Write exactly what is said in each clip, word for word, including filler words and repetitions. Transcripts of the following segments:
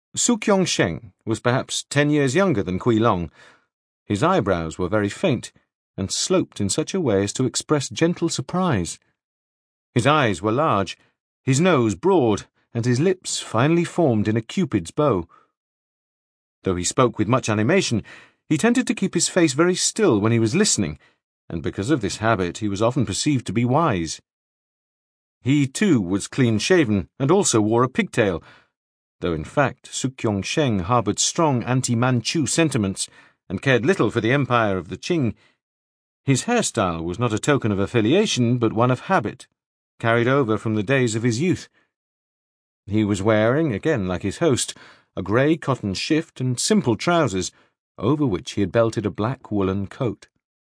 Sukyong Sheng was perhaps ten years younger than Kui Long. His eyebrows were very faint, and sloped in such a way as to express gentle surprise. His eyes were large, his nose broad, and his lips finely formed in a cupid's bow. Though he spoke with much animation, he tended to keep his face very still when he was listening, and because of this habit he was often perceived to be wise. He, too, was clean-shaven, and also wore a pigtail, though in fact Sukyong Sheng harboured strong anti-Manchu sentiments, and cared little for the empire of the Qing. His hairstyle was not a token of affiliation, but one of habit, carried over from the days of his youth. He was wearing, again like his host, a grey cotton shift and simple trousers, over which he had belted a black woolen coat.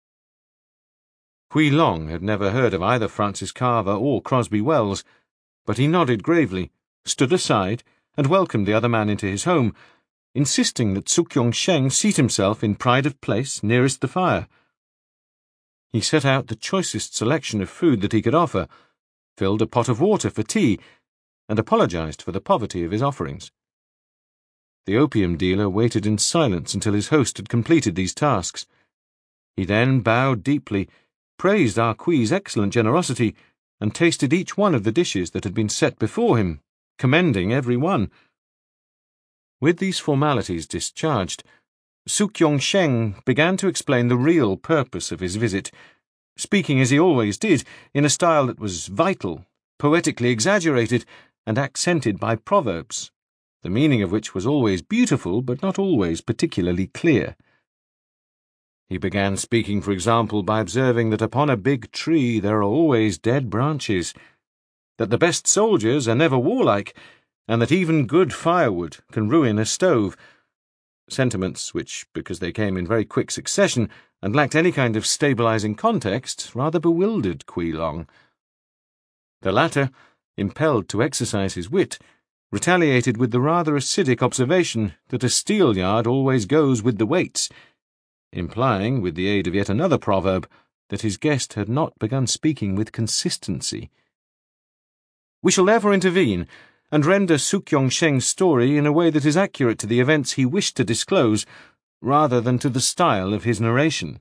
Kui Long had never heard of either Francis Carver or Crosby Wells, but he nodded gravely, stood aside, and welcomed the other man into his home, insisting that Sukyong Sheng seat himself in pride of place nearest the fire. He set out the choicest selection of food that he could offer, filled a pot of water for tea, and apologized for the poverty of his offerings. The opium dealer waited in silence until his host had completed these tasks. He then bowed deeply, praised Ah Kui's excellent generosity, and tasted each one of the dishes that had been set before him, commending every one. With these formalities discharged, Sukyong Sheng began to explain the real purpose of his visit, speaking as he always did, in a style that was vital, poetically exaggerated, and accented by proverbs, the meaning of which was always beautiful but not always particularly clear. He began speaking, for example, by observing that upon a big tree there are always dead branches, that the best soldiers are never warlike, and that even good firewood can ruin a stove, sentiments which, because they came in very quick succession and lacked any kind of stabilizing context, rather bewildered Kui Long. The latter, impelled to exercise his wit, retaliated with the rather acidic observation that a steelyard always goes with the weights, implying, with the aid of yet another proverb, that his guest had not begun speaking with consistency. We shall therefore intervene, and render Sukyong Sheng's story in a way that is accurate to the events he wished to disclose, rather than to the style of his narration.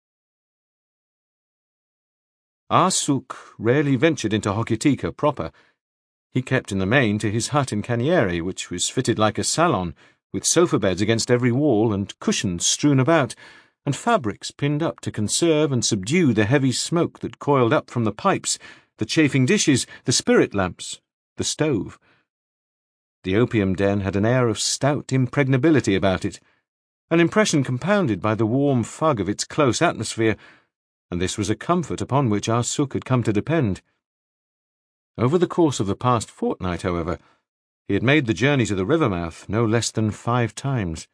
Ah Suk rarely ventured into Hokitika proper. He kept in the main to his hut in Kanyeri, which was fitted like a salon, with sofa beds against every wall and cushions strewn about, and fabrics pinned up to conserve and subdue the heavy smoke that coiled up from the pipes, the chafing dishes, the spirit lamps, the stove. The opium den had an air of stout impregnability about it, an impression compounded by the warm fug of its close atmosphere, and this was a comfort upon which Ah Suk had come to depend. Over the course of the past fortnight, however, he had made the journey to the river mouth no less than five times.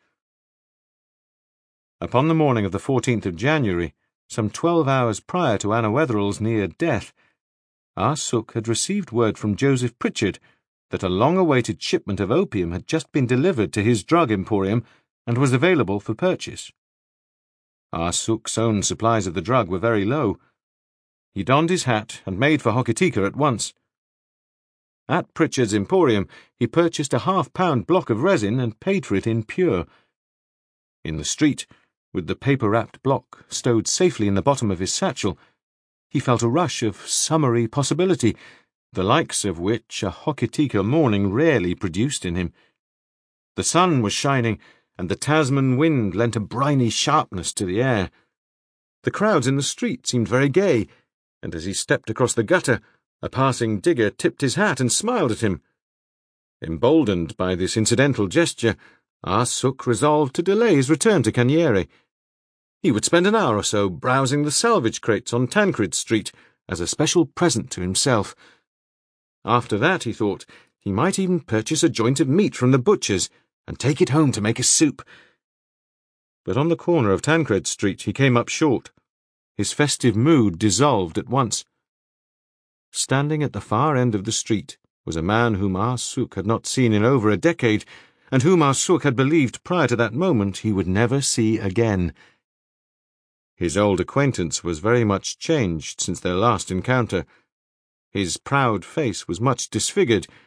Upon the morning of the fourteenth of January, some twelve hours prior to Anna Wetherell's near death, Ah Suk had received word from Joseph Pritchard that a long-awaited shipment of opium had just been delivered to his drug emporium and was available for purchase. Ah Suk's own supplies of the drug were very low. He donned his hat and made for Hokitika at once. At Pritchard's emporium he purchased a half-pound block of resin and paid for it in pure. In the street, with the paper-wrapped block stowed safely in the bottom of his satchel, he felt a rush of summery possibility, the likes of which a Hokitika morning rarely produced in him. The sun was shining, and the Tasman wind lent a briny sharpness to the air. The crowds in the street seemed very gay, and as he stepped across the gutter, a passing digger tipped his hat and smiled at him. Emboldened by this incidental gesture, Ah Suk resolved to delay his return to Kanyeri. He would spend an hour or so browsing the salvage crates on Tancred Street as a special present to himself. After that, he thought, he might even purchase a joint of meat from the butcher's and take it home to make a soup. But on the corner of Tancred Street he came up short. His festive mood dissolved at once. Standing at the far end of the street was a man whom Ah Suk had not seen in over a decade, and whom Ah Suk had believed prior to that moment he would never see again. His old acquaintance was very much changed since their last encounter. His proud face was much disfigured,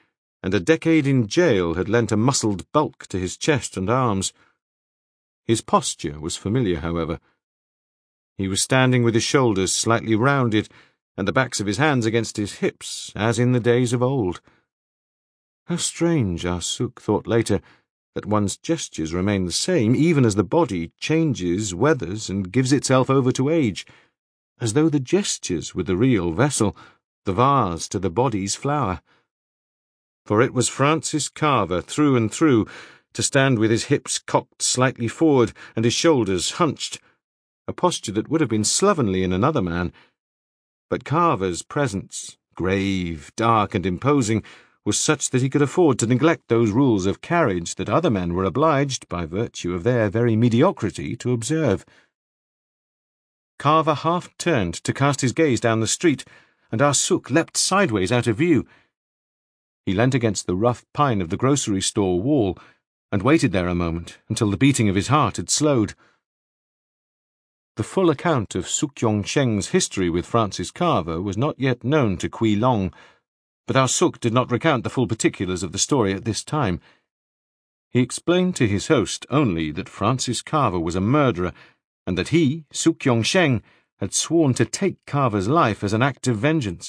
and a decade in jail had lent a muscled bulk to his chest and arms. His posture was familiar, however. He was standing with his shoulders slightly rounded and the backs of his hands against his hips, as in the days of old. How strange, Ah-Suk thought later, that one's gestures remain the same, even as the body changes, weathers, and gives itself over to age, as though the gestures were the real vessel, the vase to the body's flower. For it was Francis Carver, through and through, to stand with his hips cocked slightly forward and his shoulders hunched, a posture that would have been slovenly in another man. But Carver's presence, grave, dark, and imposing, was such that he could afford to neglect those rules of carriage that other men were obliged, by virtue of their very mediocrity, to observe. Carver half turned to cast his gaze down the street, and Ah-Suk leapt sideways out of view. He leant against the rough pine of the grocery store wall, and waited there a moment until the beating of his heart had slowed. The full account of Suk-yong Sheng's history with Francis Carver was not yet known to Kui Long, but Ah-Suk did not recount the full particulars of the story at this time. He explained to his host only that Francis Carver was a murderer, and that he, Suk-yong Sheng, had sworn to take Carver's life as an act of vengeance.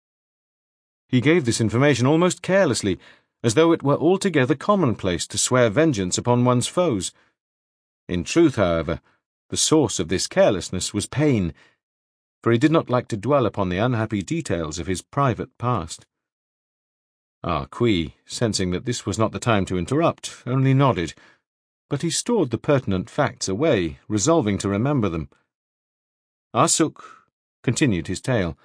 He gave this information almost carelessly, as though it were altogether commonplace to swear vengeance upon one's foes. In truth, however, the source of this carelessness was pain, for he did not like to dwell upon the unhappy details of his private past. Ah Kui, sensing that this was not the time to interrupt, only nodded, but he stored the pertinent facts away, resolving to remember them. Ah-Suk continued his tale.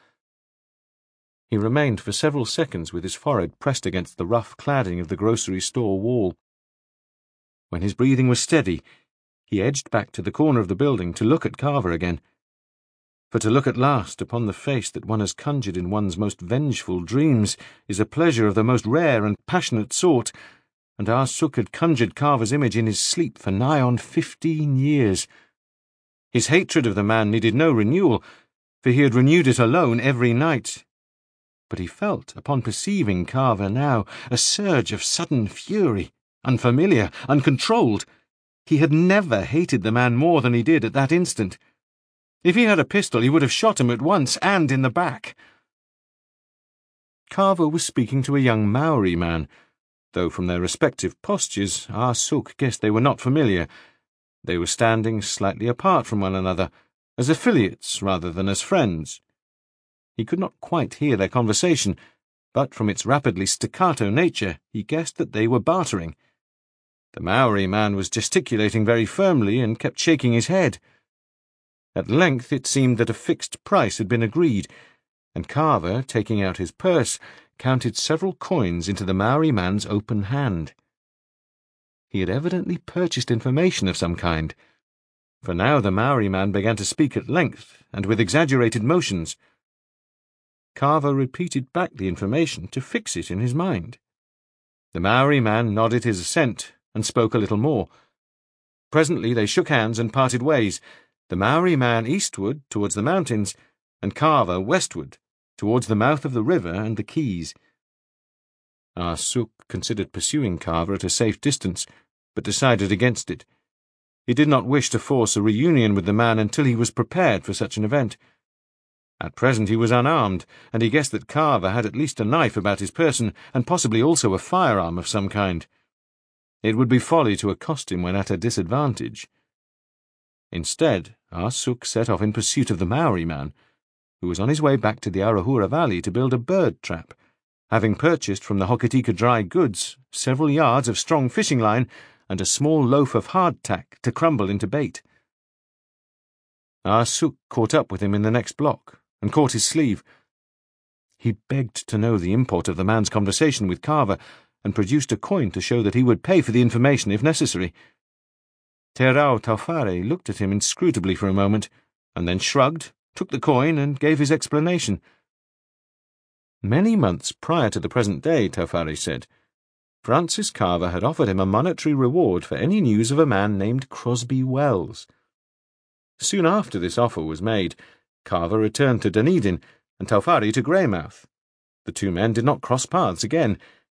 He remained for several seconds with his forehead pressed against the rough cladding of the grocery store wall. When his breathing was steady, he edged back to the corner of the building to look at Carver again. For to look at last upon the face that one has conjured in one's most vengeful dreams is a pleasure of the most rare and passionate sort, and Ah-Suk had conjured Carver's image in his sleep for nigh on fifteen years. His hatred of the man needed no renewal, for he had renewed it alone every night. But he felt, upon perceiving Carver now, a surge of sudden fury, unfamiliar, uncontrolled. He had never hated the man more than he did at that instant. If he had a pistol, he would have shot him at once, and in the back. Carver was speaking to a young Maori man, though from their respective postures, Ah-Suk guessed they were not familiar. They were standing slightly apart from one another, as affiliates rather than as friends. He could not quite hear their conversation, but from its rapidly staccato nature, he guessed that they were bartering. The Maori man was gesticulating very firmly and kept shaking his head. At length it seemed that a fixed price had been agreed, and Carver, taking out his purse, counted several coins into the Maori man's open hand. He had evidently purchased information of some kind, for now the Maori man began to speak at length and with exaggerated motions. Carver repeated back the information to fix it in his mind. The Maori man nodded his assent and spoke a little more. Presently they shook hands and parted ways, the Maori man eastward towards the mountains, and Carver westward towards the mouth of the river and the quays. Ah-Suk considered pursuing Carver at a safe distance, but decided against it. He did not wish to force a reunion with the man until he was prepared for such an event. At present he was unarmed, and he guessed that Carver had at least a knife about his person, and possibly also a firearm of some kind. It would be folly to accost him when at a disadvantage. Instead, Ah-Suk set off in pursuit of the Maori man, who was on his way back to the Arahura Valley to build a bird trap, having purchased from the Hokitika Dry Goods several yards of strong fishing line and a small loaf of hardtack to crumble into bait. Ah-Suk caught up with him in the next block and caught his sleeve. He begged to know the import of the man's conversation with Carver, and produced a coin to show that he would pay for the information if necessary. Te Rao Taufare looked at him inscrutably for a moment, and then shrugged, took the coin, and gave his explanation. Many months prior to the present day, Taufare said, Francis Carver had offered him a monetary reward for any news of a man named Crosby Wells. Soon after this offer was made, Carver returned to Dunedin, and Taufare to Greymouth. The two men did not cross paths again.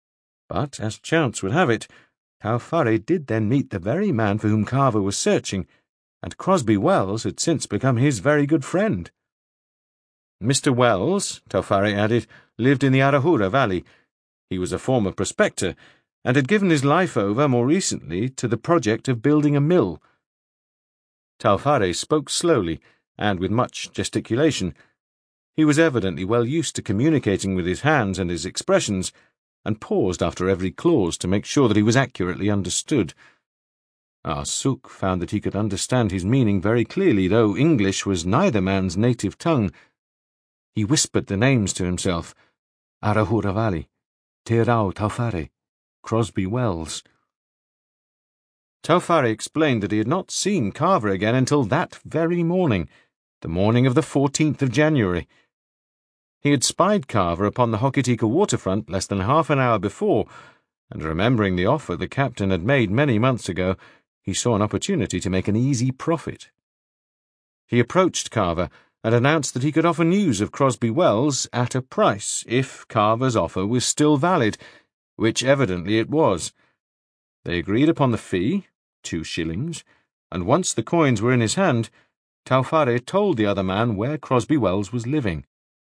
But, as chance would have it, Taufare did then meet the very man for whom Carver was searching, and Crosby Wells had since become his very good friend. Mister Wells, Taufare added, lived in the Arahura Valley. He was a former prospector, and had given his life over more recently to the project of building a mill. Taufare spoke slowly, and with much gesticulation. He was evidently well used to communicating with his hands and his expressions, and paused after every clause to make sure that he was accurately understood. Ah Suk found that he could understand his meaning very clearly, though English was neither man's native tongue. He whispered the names to himself: Arahura Valley, Te Rao Taufare, Crosby Wells. Taufare explained that he had not seen Carver again until that very morning, the morning of the fourteenth of January. He had spied Carver upon the Hokitika waterfront less than half an hour before, and remembering the offer the captain had made many months ago, he saw an opportunity to make an easy profit. He approached Carver and announced that he could offer news of Crosby Wells at a price, if Carver's offer was still valid, which evidently it was. They agreed upon the fee, two shillings, and once the coins were in his hand, Taufare told the other man where Crosby Wells was living.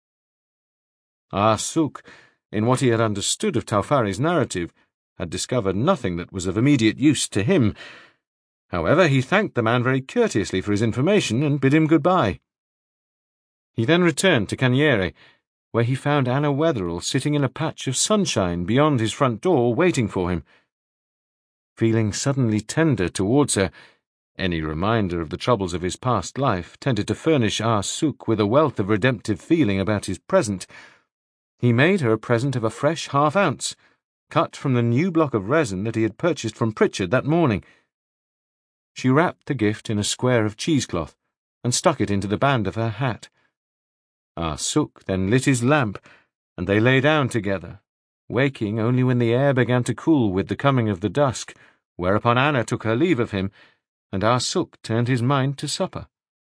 Ah Suk, in what he had understood of Taufare's narrative, had discovered nothing that was of immediate use to him. However, he thanked the man very courteously for his information and bid him good-bye. He then returned to Caniere, where he found Anna Wetherell sitting in a patch of sunshine beyond his front door waiting for him. Feeling suddenly tender towards her, any reminder of the troubles of his past life tended to furnish Ah Suk with a wealth of redemptive feeling about his present. He made her a present of a fresh half-ounce, cut from the new block of resin that he had purchased from Pritchard that morning. She wrapped the gift in a square of cheesecloth and stuck it into the band of her hat. Ah Suk then lit his lamp, and they lay down together, waking only when the air began to cool with the coming of the dusk, whereupon Anna took her leave of him, and Ah Suk turned his mind to supper.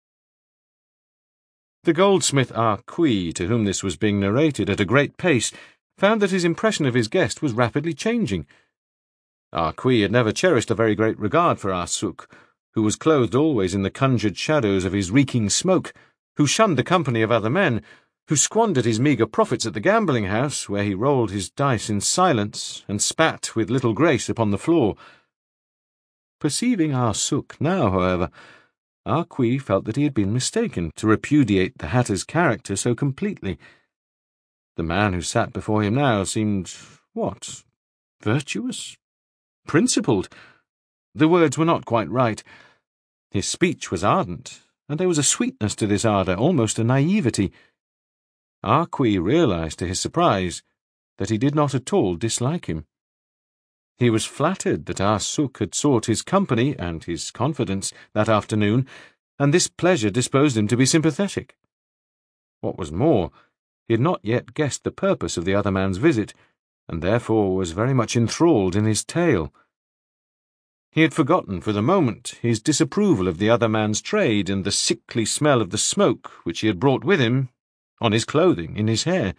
The goldsmith Ah Kui, to whom this was being narrated at a great pace, found that his impression of his guest was rapidly changing. Ah Kui had never cherished a very great regard for Ah Suk, who was clothed always in the conjured shadows of his reeking smoke, who shunned the company of other men, who squandered his meagre profits at the gambling house, where he rolled his dice in silence and spat with little grace upon the floor. Perceiving Ah Suk now, however, Ah Kui felt that he had been mistaken to repudiate the hatter's character so completely. The man who sat before him now seemed, what, virtuous? Principled? The words were not quite right. His speech was ardent, and there was a sweetness to this ardour, almost a naivety. Ah Kui realized to his surprise that he did not at all dislike him. He was flattered that Ah Suk had sought his company and his confidence that afternoon, and this pleasure disposed him to be sympathetic. What was more, he had not yet guessed the purpose of the other man's visit, and therefore was very much enthralled in his tale. He had forgotten for the moment his disapproval of the other man's trade and the sickly smell of the smoke which he had brought with him, on his clothing, in his hair.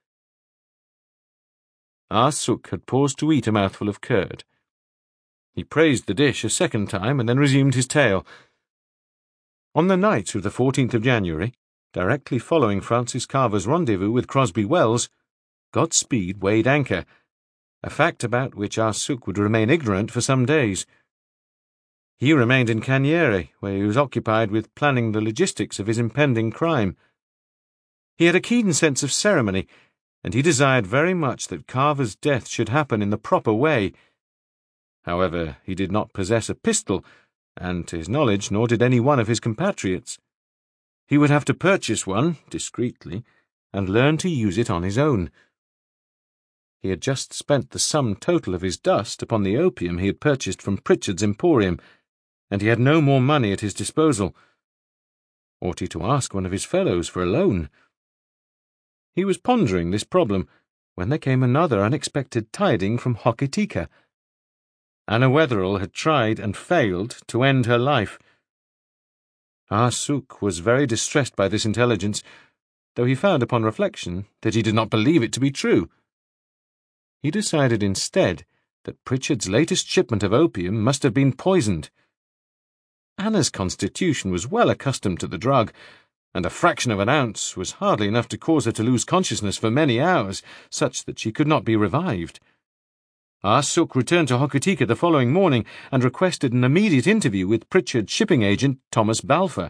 Ah Suk had paused to eat a mouthful of curd. He praised the dish a second time and then resumed his tale. On the night of the fourteenth of January, directly following Francis Carver's rendezvous with Crosby Wells, Godspeed weighed anchor, a fact about which Ah Suk would remain ignorant for some days. He remained in Caniere, where he was occupied with planning the logistics of his impending crime. He had a keen sense of ceremony, and he desired very much that Carver's death should happen in the proper way. However, he did not possess a pistol, and, to his knowledge, nor did any one of his compatriots. He would have to purchase one, discreetly, and learn to use it on his own. He had just spent the sum total of his dust upon the opium he had purchased from Pritchard's Emporium, and he had no more money at his disposal. Ought he to ask one of his fellows for a loan? He was pondering this problem when there came another unexpected tiding from Hokitika. Anna Wetherell had tried and failed to end her life. Ah Suk was very distressed by this intelligence, though he found upon reflection that he did not believe it to be true. he decided instead that Pritchard's latest shipment of opium must have been poisoned. Anna's constitution was well accustomed to the drug, and a fraction of an ounce was hardly enough to cause her to lose consciousness for many hours, such that she could not be revived. Ah Suk returned to Hokitika the following morning and requested an immediate interview with Pritchard's shipping agent, Thomas Balfour.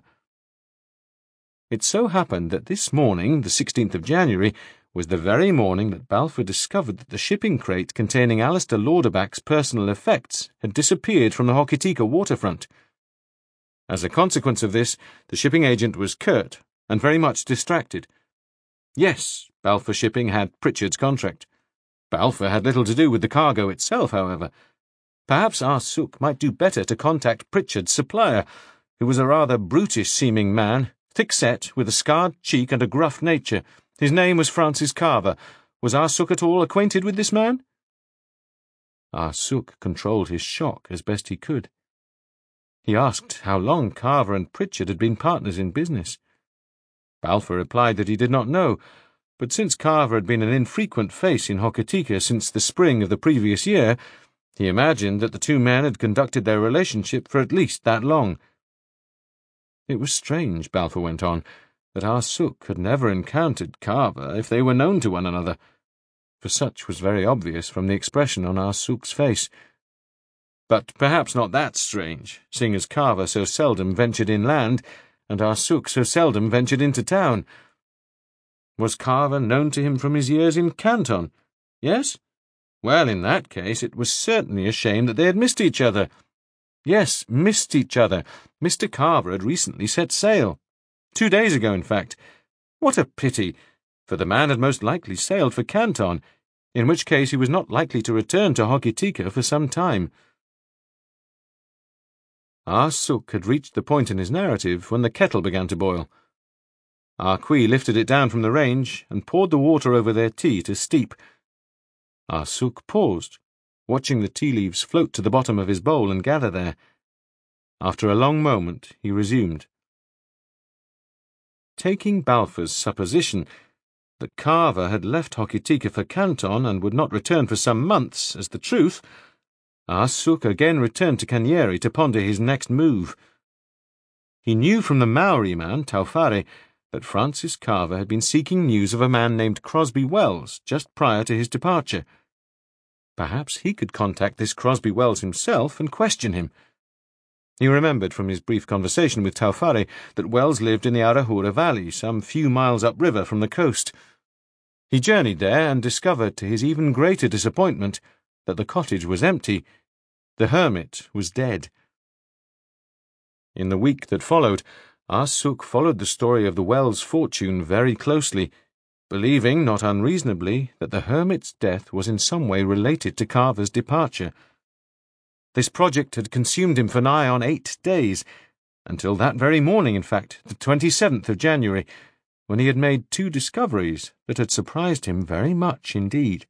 It so happened that this morning, the sixteenth of January, was the very morning that Balfour discovered that the shipping crate containing Alistair Lauderback's personal effects had disappeared from the Hokitika waterfront. As a consequence of this, the shipping agent was curt and very much distracted. Yes, Balfour Shipping had Pritchard's contract. Balfour had little to do with the cargo itself, however. Perhaps Ah Suk might do better to contact Pritchard's supplier, who was a rather brutish-seeming man, thick-set, with a scarred cheek and a gruff nature. His name was Francis Carver. Was Ah Suk at all acquainted with this man? Ah Suk controlled his shock as best he could. He asked how long Carver and Pritchard had been partners in business. Balfour replied that he did not know, but since Carver had been an infrequent face in Hokitika since the spring of the previous year, he imagined that the two men had conducted their relationship for at least that long. It was strange, Balfour went on, that Ah Suk had never encountered Carver if they were known to one another, for such was very obvious from the expression on Ah Suk's face. But perhaps not that strange, seeing as Carver so seldom ventured inland, and Ah Suk so seldom ventured into town. Was Carver known to him from his years in Canton? Yes? Well, in that case, it was certainly a shame that they had missed each other. Yes, missed each other. Mister Carver had recently set sail. Two days ago, in fact. What a pity, for the man had most likely sailed for Canton, in which case he was not likely to return to Hokitika for some time. Ah Suk had reached the point in his narrative when the kettle began to boil. Ah Kui lifted it down from the range and poured the water over their tea to steep. Ah Suk paused, watching the tea leaves float to the bottom of his bowl and gather there. After a long moment, he resumed. Taking Balfour's supposition that Carver had left Hokitika for Canton and would not return for some months as the truth, Ah Suk again returned to Kanyeri to ponder his next move. He knew from the Maori man, Taufare, that Francis Carver had been seeking news of a man named Crosby Wells just prior to his departure. Perhaps he could contact this Crosby Wells himself and question him. He remembered from his brief conversation with Taufare that Wells lived in the Arahura Valley, some few miles upriver from the coast. He journeyed there and discovered, to his even greater disappointment, that the cottage was empty. The hermit was dead. In the week that followed, Ah Suk followed the story of the Wells fortune very closely, believing, not unreasonably, that the hermit's death was in some way related to Carver's departure. This project had consumed him for nigh on eight days, until that very morning, in fact, the twenty-seventh of January, when he had made two discoveries that had surprised him very much indeed.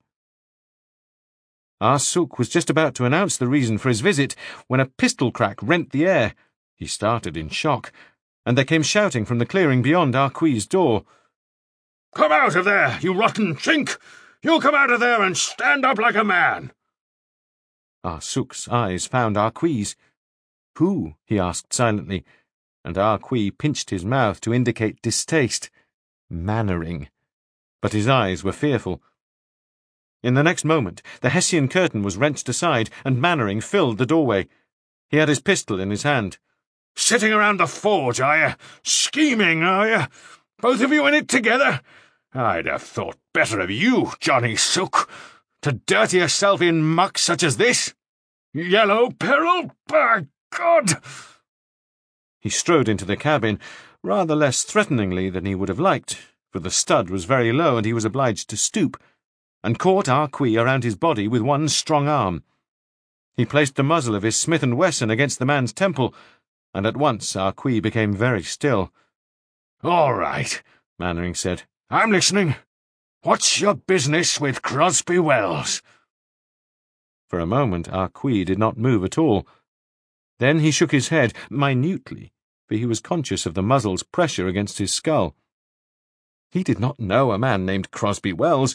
Ah Suk was just about to announce the reason for his visit when a pistol crack rent the air. He started in shock, and there came shouting from the clearing beyond Ah Kui's door. "Come out of there, you rotten chink! You come out of there and stand up like a man!" Ah Suk's eyes found Ah Kui's. "Who?" he asked silently, and Ah Kui pinched his mouth to indicate distaste. Mannering. But his eyes were fearful. In the next moment, the Hessian curtain was wrenched aside, and Mannering filled the doorway. He had his pistol in his hand. "Sitting around the forge, are you? Scheming, are you? Both of you in it together? I'd have thought better of you, Johnny Suk, to dirty yourself in muck such as this. Yellow peril, by God!" He strode into the cabin, rather less threateningly than he would have liked, for the stud was very low and he was obliged to stoop, and caught Ah Kui around his body with one strong arm. He placed the muzzle of his Smith and Wesson against the man's temple, and at once Ah Kui became very still. "All right," Mannering said. "I'm listening. What's your business with Crosby Wells?" For a moment Ah Kui did not move at all. Then he shook his head, minutely, for he was conscious of the muzzle's pressure against his skull. He did not know a man named Crosby Wells,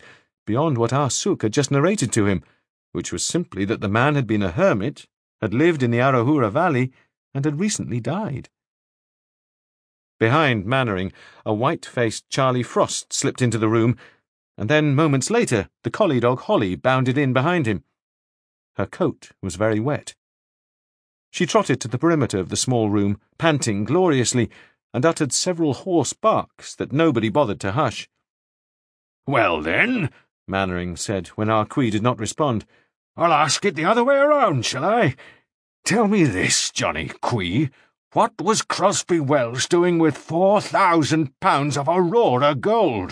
beyond what Ah Suk had just narrated to him, which was simply that the man had been a hermit, had lived in the Arahura Valley, and had recently died. Behind Mannering, a white-faced Charlie Frost slipped into the room, and then, moments later, the collie dog Holly bounded in behind him. Her coat was very wet. She trotted to the perimeter of the small room, panting gloriously, and uttered several hoarse barks that nobody bothered to hush. "Well, then," Mannering said when Ah Kui did not respond, "I'll ask it the other way around, shall I? Tell me this, Johnny Kui. What was Crosby Wells doing with four thousand pounds of Aurora gold?"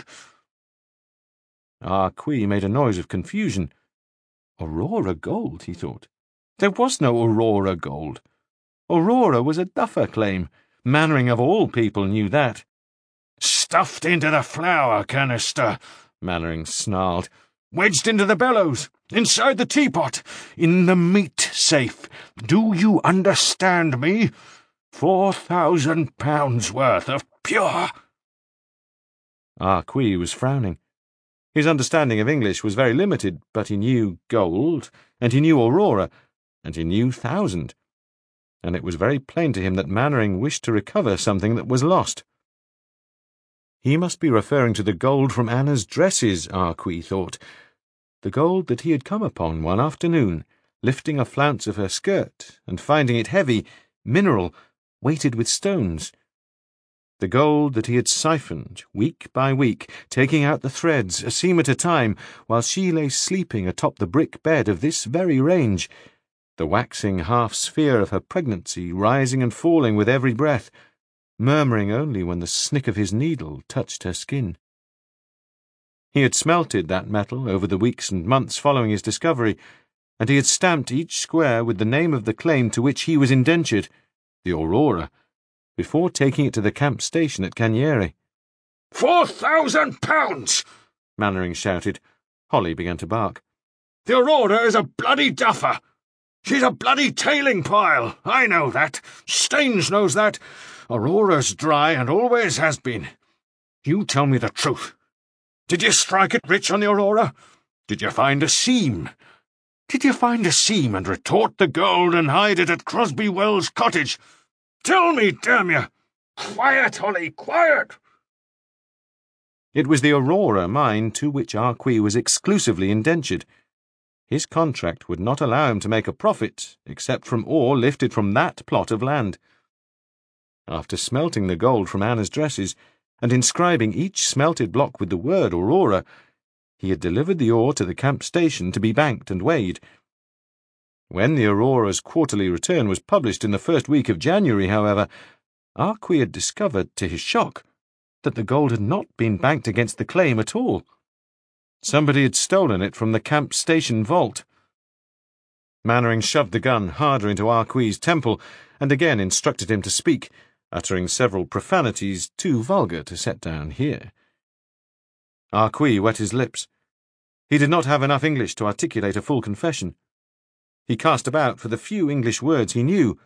Ah Kui made a noise of confusion. Aurora gold, he thought. There was no Aurora gold. Aurora was a duffer claim. Mannering of all people knew that. "Stuffed into the flour canister," Mannering snarled. "Wedged into the bellows, inside the teapot, in the meat safe. Do you understand me? Four thousand pounds worth of pure—" Ah Kui was frowning. His understanding of English was very limited, but he knew gold, and he knew Aurora, and he knew thousand. And it was very plain to him that Mannering wished to recover something that was lost. He must be referring to the gold from Anna's dresses, Ah Kui thought. The gold that he had come upon one afternoon, lifting a flounce of her skirt, and finding it heavy, mineral, weighted with stones. The gold that he had siphoned, week by week, taking out the threads, a seam at a time, while she lay sleeping atop the brick bed of this very range, the waxing half-sphere of her pregnancy rising and falling with every breath, murmuring only when the snick of his needle touched her skin. He had smelted that metal over the weeks and months following his discovery, and he had stamped each square with the name of the claim to which he was indentured, the Aurora, before taking it to the camp station at Canieri. "Four thousand pounds!" Mannering shouted. Holly began to bark. "The Aurora is a bloody duffer! She's a bloody tailing pile! I know that! Staines knows that! Aurora's dry and always has been. You tell me the truth. Did you strike it rich on the Aurora? Did you find a seam? Did you find a seam and retort the gold and hide it at Crosby Wells' cottage? Tell me, damn you! Quiet, Holly, quiet!" It was the Aurora mine to which Ah Kui was exclusively indentured. His contract would not allow him to make a profit, except from ore lifted from that plot of land. After smelting the gold from Anna's dresses, and inscribing each smelted block with the word Aurora, he had delivered the ore to the camp station to be banked and weighed. When the Aurora's quarterly return was published in the first week of January, however, Ah Kui had discovered, to his shock, that the gold had not been banked against the claim at all. Somebody had stolen it from the camp station vault. Mannering shoved the gun harder into Ah Kui's temple and again instructed him to speak, uttering several profanities too vulgar to set down here. Ah Kui wet his lips. He did not have enough English to articulate a full confession. He cast about for the few English words he knew.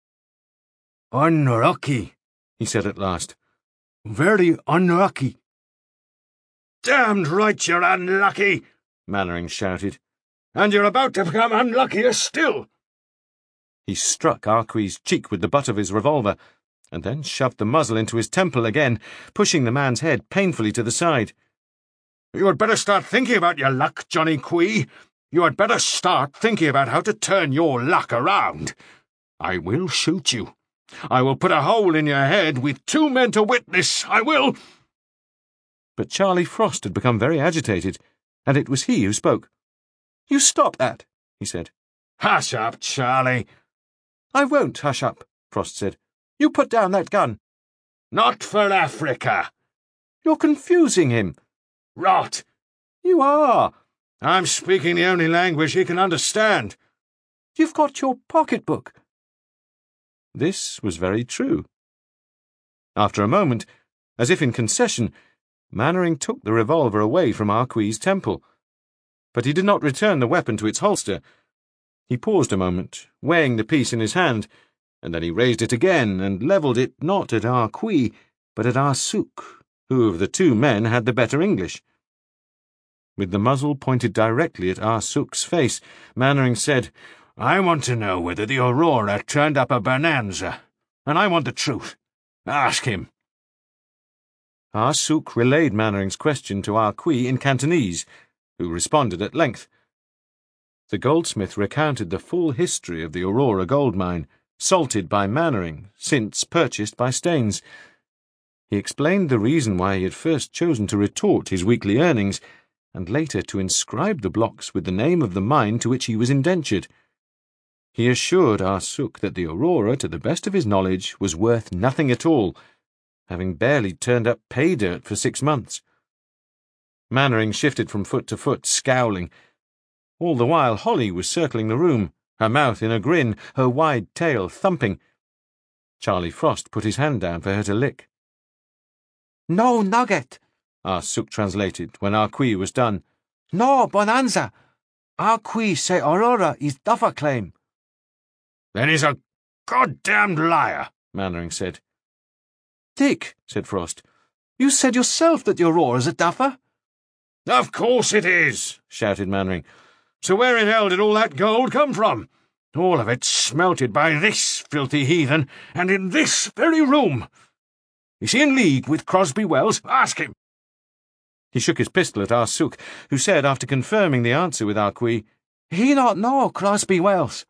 "Unlucky," he said at last. "Very unlucky." "Damned right you're unlucky," Mannering shouted. "And you're about to become unluckier still." He struck Ah Kui's cheek with the butt of his revolver, and then shoved the muzzle into his temple again, pushing the man's head painfully to the side. "You had better start thinking about your luck, Johnny Kui. You had better start thinking about how to turn your luck around. I will shoot you. I will put a hole in your head with two men to witness. I will—" But Charlie Frost had become very agitated, and it was he who spoke. "You stop that," he said. "Hush up, Charlie." "I won't hush up," Frost said. "You put down that gun." "Not for Africa." "You're confusing him." "Rot." "You are." "I'm speaking the only language he can understand." "You've got your pocketbook." This was very true. After a moment, as if in concession, Mannering took the revolver away from Ah Kui's temple. But he did not return the weapon to its holster. He paused a moment, weighing the piece in his hand, and then he raised it again and levelled it not at Ah Kui, but at Ah Suk, who of the two men had the better English. With the muzzle pointed directly at Ah Suk's face, Mannering said, "I want to know whether the Aurora turned up a bonanza, and I want the truth. Ask him." Ah Suk relayed Mannering's question to Ah Kui in Cantonese, who responded at length. The goldsmith recounted the full history of the Aurora gold mine, salted by Mannering, since purchased by Staines. He explained the reason why he had first chosen to retort his weekly earnings, and later to inscribe the blocks with the name of the mine to which he was indentured. He assured Ah Suk that the Aurora, to the best of his knowledge, was worth nothing at all, having barely turned up pay dirt for six months. Mannering shifted from foot to foot, scowling. All the while Holly was circling the room, her mouth in a grin, her wide tail thumping. Charlie Frost put his hand down for her to lick. "No nugget," Ah Suk translated when Ah Kui was done. "No bonanza. Ah Kui say Aurora is duffer claim." "Then he's a goddamned liar," Mannering said. "Dick," said Frost, "you said yourself that the Aurora's a duffer." "Of course it is," shouted Mannering. "So where in hell did all that gold come from? All of it smelted by this filthy heathen, and in this very room. Is he in league with Crosby Wells? Ask him." He shook his pistol at Ah Suk, who said, after confirming the answer with Ah Kui, "He not know Crosby Wells."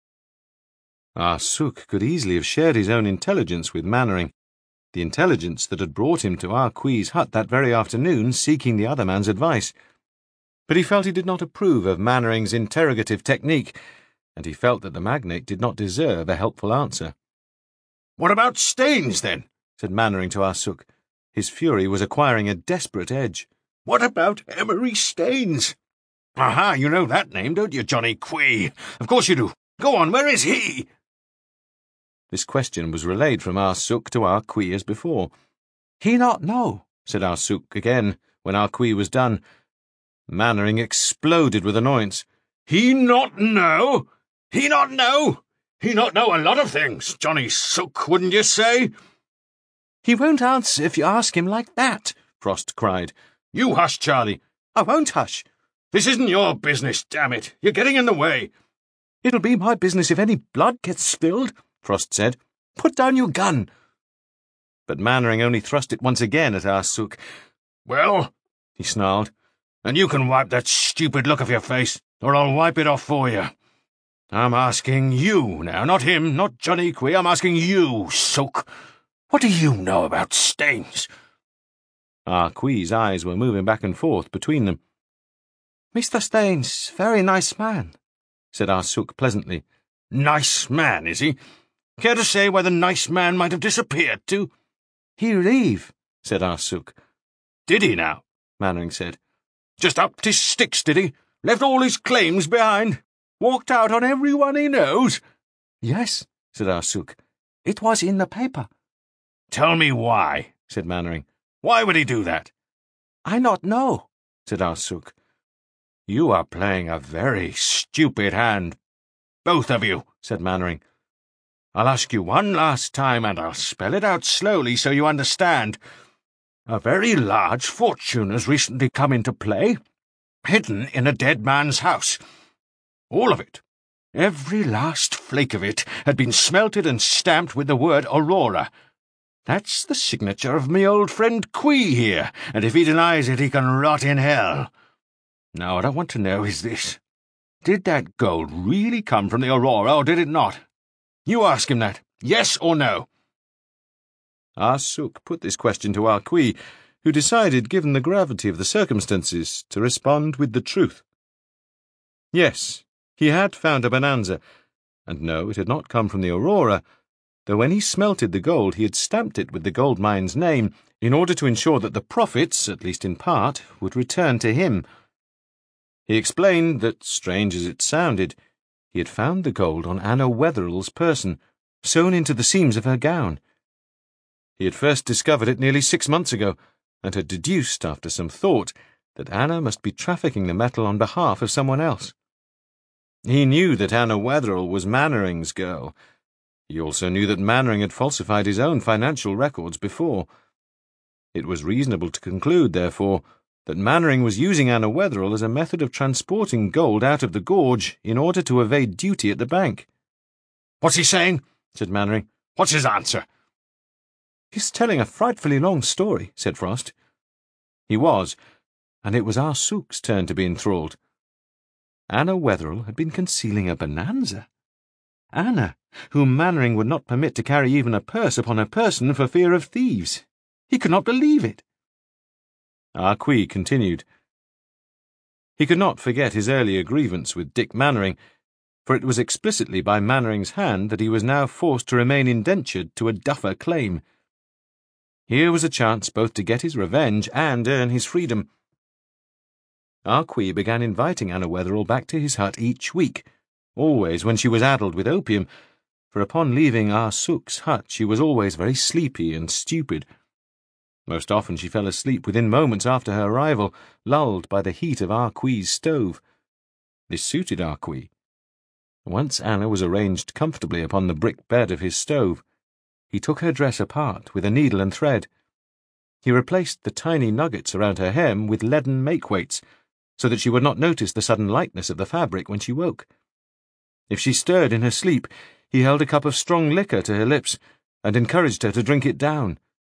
Ah Suk could easily have shared his own intelligence with Mannering, the intelligence that had brought him to Ah Kui's hut that very afternoon seeking the other man's advice. But he felt he did not approve of Mannering's interrogative technique, and he felt that the magnate did not deserve a helpful answer. "What about Staines, then?" said Mannering to Ah Suk. His fury was acquiring a desperate edge. "What about Emery Staines?" "Aha, you know that name, don't you, Johnny Quee? Of course you do. Go on, where is he?" This question was relayed from Ah Suk to Ah Kui as before. "He not know," said Ah Suk again, when Ah Kui was done. Mannering exploded with annoyance. "He not know? He not know? He not know a lot of things, Johnny Suk, wouldn't you say?" "He won't answer if you ask him like that," Frost cried. "You hush, Charlie." "I won't hush." "This isn't your business, damn it. You're getting in the way." "It'll be my business if any blood gets spilled," Frost said. "Put down your gun." But Mannering only thrust it once again at Ah Suk. "Well," he snarled, "and you can wipe that stupid look off your face, or I'll wipe it off for you. I'm asking you now, not him, not Johnny Quee. I'm asking you, Suk. What do you know about Staines?" Ah Kui's eyes were moving back and forth between them. "Mister Staines, very nice man," said Ah Suk pleasantly. "Nice man, is he? Care to say where the nice man might have disappeared to?" "He leave," said Ah Suk. "Did he now?" Mannering said. "Just upped his sticks, did he? Left all his claims behind? Walked out on everyone he knows?" "Yes," said Ah Suk. "It was in the paper." "Tell me why," said Mannering. "Why would he do that?" "I not know," said Ah Suk. "You are playing a very stupid hand, both of you," said Mannering. "I'll ask you one last time, and I'll spell it out slowly so you understand. A very large fortune has recently come into play, hidden in a dead man's house. All of it, every last flake of it, had been smelted and stamped with the word Aurora. That's the signature of me old friend Quee here, and if he denies it he can rot in hell. Now what I want to know is this. Did that gold really come from the Aurora, or did it not? You ask him that, yes or no?" Ah Suk put this question to Ah Kui, who decided, given the gravity of the circumstances, to respond with the truth. Yes, he had found a bonanza, and no, it had not come from the Aurora, though when he smelted the gold he had stamped it with the gold mine's name in order to ensure that the profits, at least in part, would return to him. He explained that, strange as it sounded, he had found the gold on Anna Wetherell's person, sewn into the seams of her gown. He had first discovered it nearly six months ago, and had deduced, after some thought, that Anna must be trafficking the metal on behalf of someone else. He knew that Anna Wetherell was Mannering's girl. He also knew that Mannering had falsified his own financial records before. It was reasonable to conclude, therefore, that Mannering was using Anna Wetherell as a method of transporting gold out of the gorge in order to evade duty at the bank. "What's he saying?" said Mannering. "What's his answer?" "He's telling a frightfully long story," said Frost. He was, and it was our Sook's turn to be enthralled. Anna Wetherell had been concealing a bonanza. Anna, whom Mannering would not permit to carry even a purse upon her person for fear of thieves. He could not believe it. Ah Kui continued. He could not forget his earlier grievance with Dick Mannering, for it was explicitly by Mannering's hand that he was now forced to remain indentured to a duffer claim. Here was a chance both to get his revenge and earn his freedom. Ah Kui began inviting Anna Wetherell back to his hut each week, always when she was addled with opium, for upon leaving Ah Sook's hut she was always very sleepy and stupid. Most often she fell asleep within moments after her arrival, lulled by the heat of Ah Kui's stove. This suited Ah Kui. Once Anna was arranged comfortably upon the brick bed of his stove, he took her dress apart with a needle and thread. He replaced the tiny nuggets around her hem with leaden make-weights, so that she would not notice the sudden lightness of the fabric when she woke. If she stirred in her sleep, he held a cup of strong liquor to her lips and encouraged her to drink it down.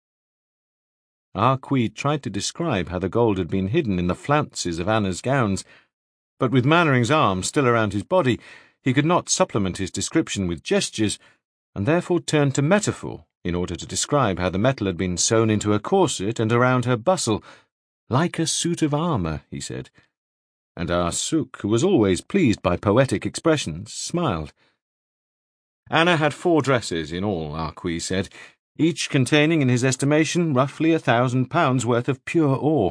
Ah Kui tried to describe how the gold had been hidden in the flounces of Anna's gowns, but with Mannering's arm still around his body, he could not supplement his description with gestures, and therefore turned to metaphor in order to describe how the metal had been sewn into her corset and around her bustle, like a suit of armour, he said. And Ah Sook, who was always pleased by poetic expressions, smiled. Anna had four dresses in all, Ah Kui said, each containing, in his estimation, roughly a thousand pounds worth of pure ore.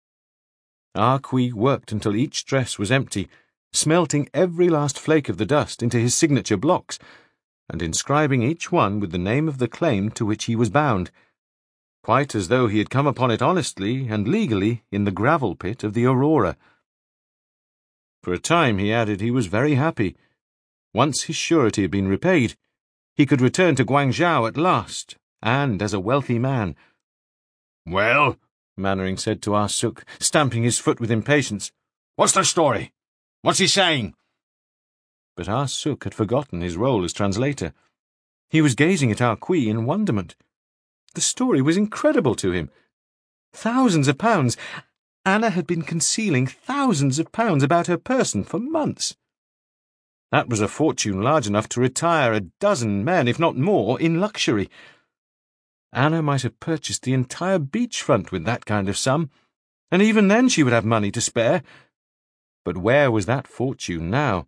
Ah Kui worked until each dress was empty, smelting every last flake of the dust into his signature blocks, and inscribing each one with the name of the claim to which he was bound, quite as though he had come upon it honestly and legally in the gravel pit of the Aurora. For a time, he added, he was very happy. Once his surety had been repaid, he could return to Guangzhou at last, and as a wealthy man. "Well," Mannering said to Ah Sook, stamping his foot with impatience, "what's the story? What's he saying?" But Ah Sook had forgotten his role as translator. He was gazing at Ah Kui in wonderment. The story was incredible to him. Thousands of pounds! Anna had been concealing thousands of pounds about her person for months. That was a fortune large enough to retire a dozen men, if not more, in luxury. Anna might have purchased the entire beachfront with that kind of sum, and even then she would have money to spare. But where was that fortune now?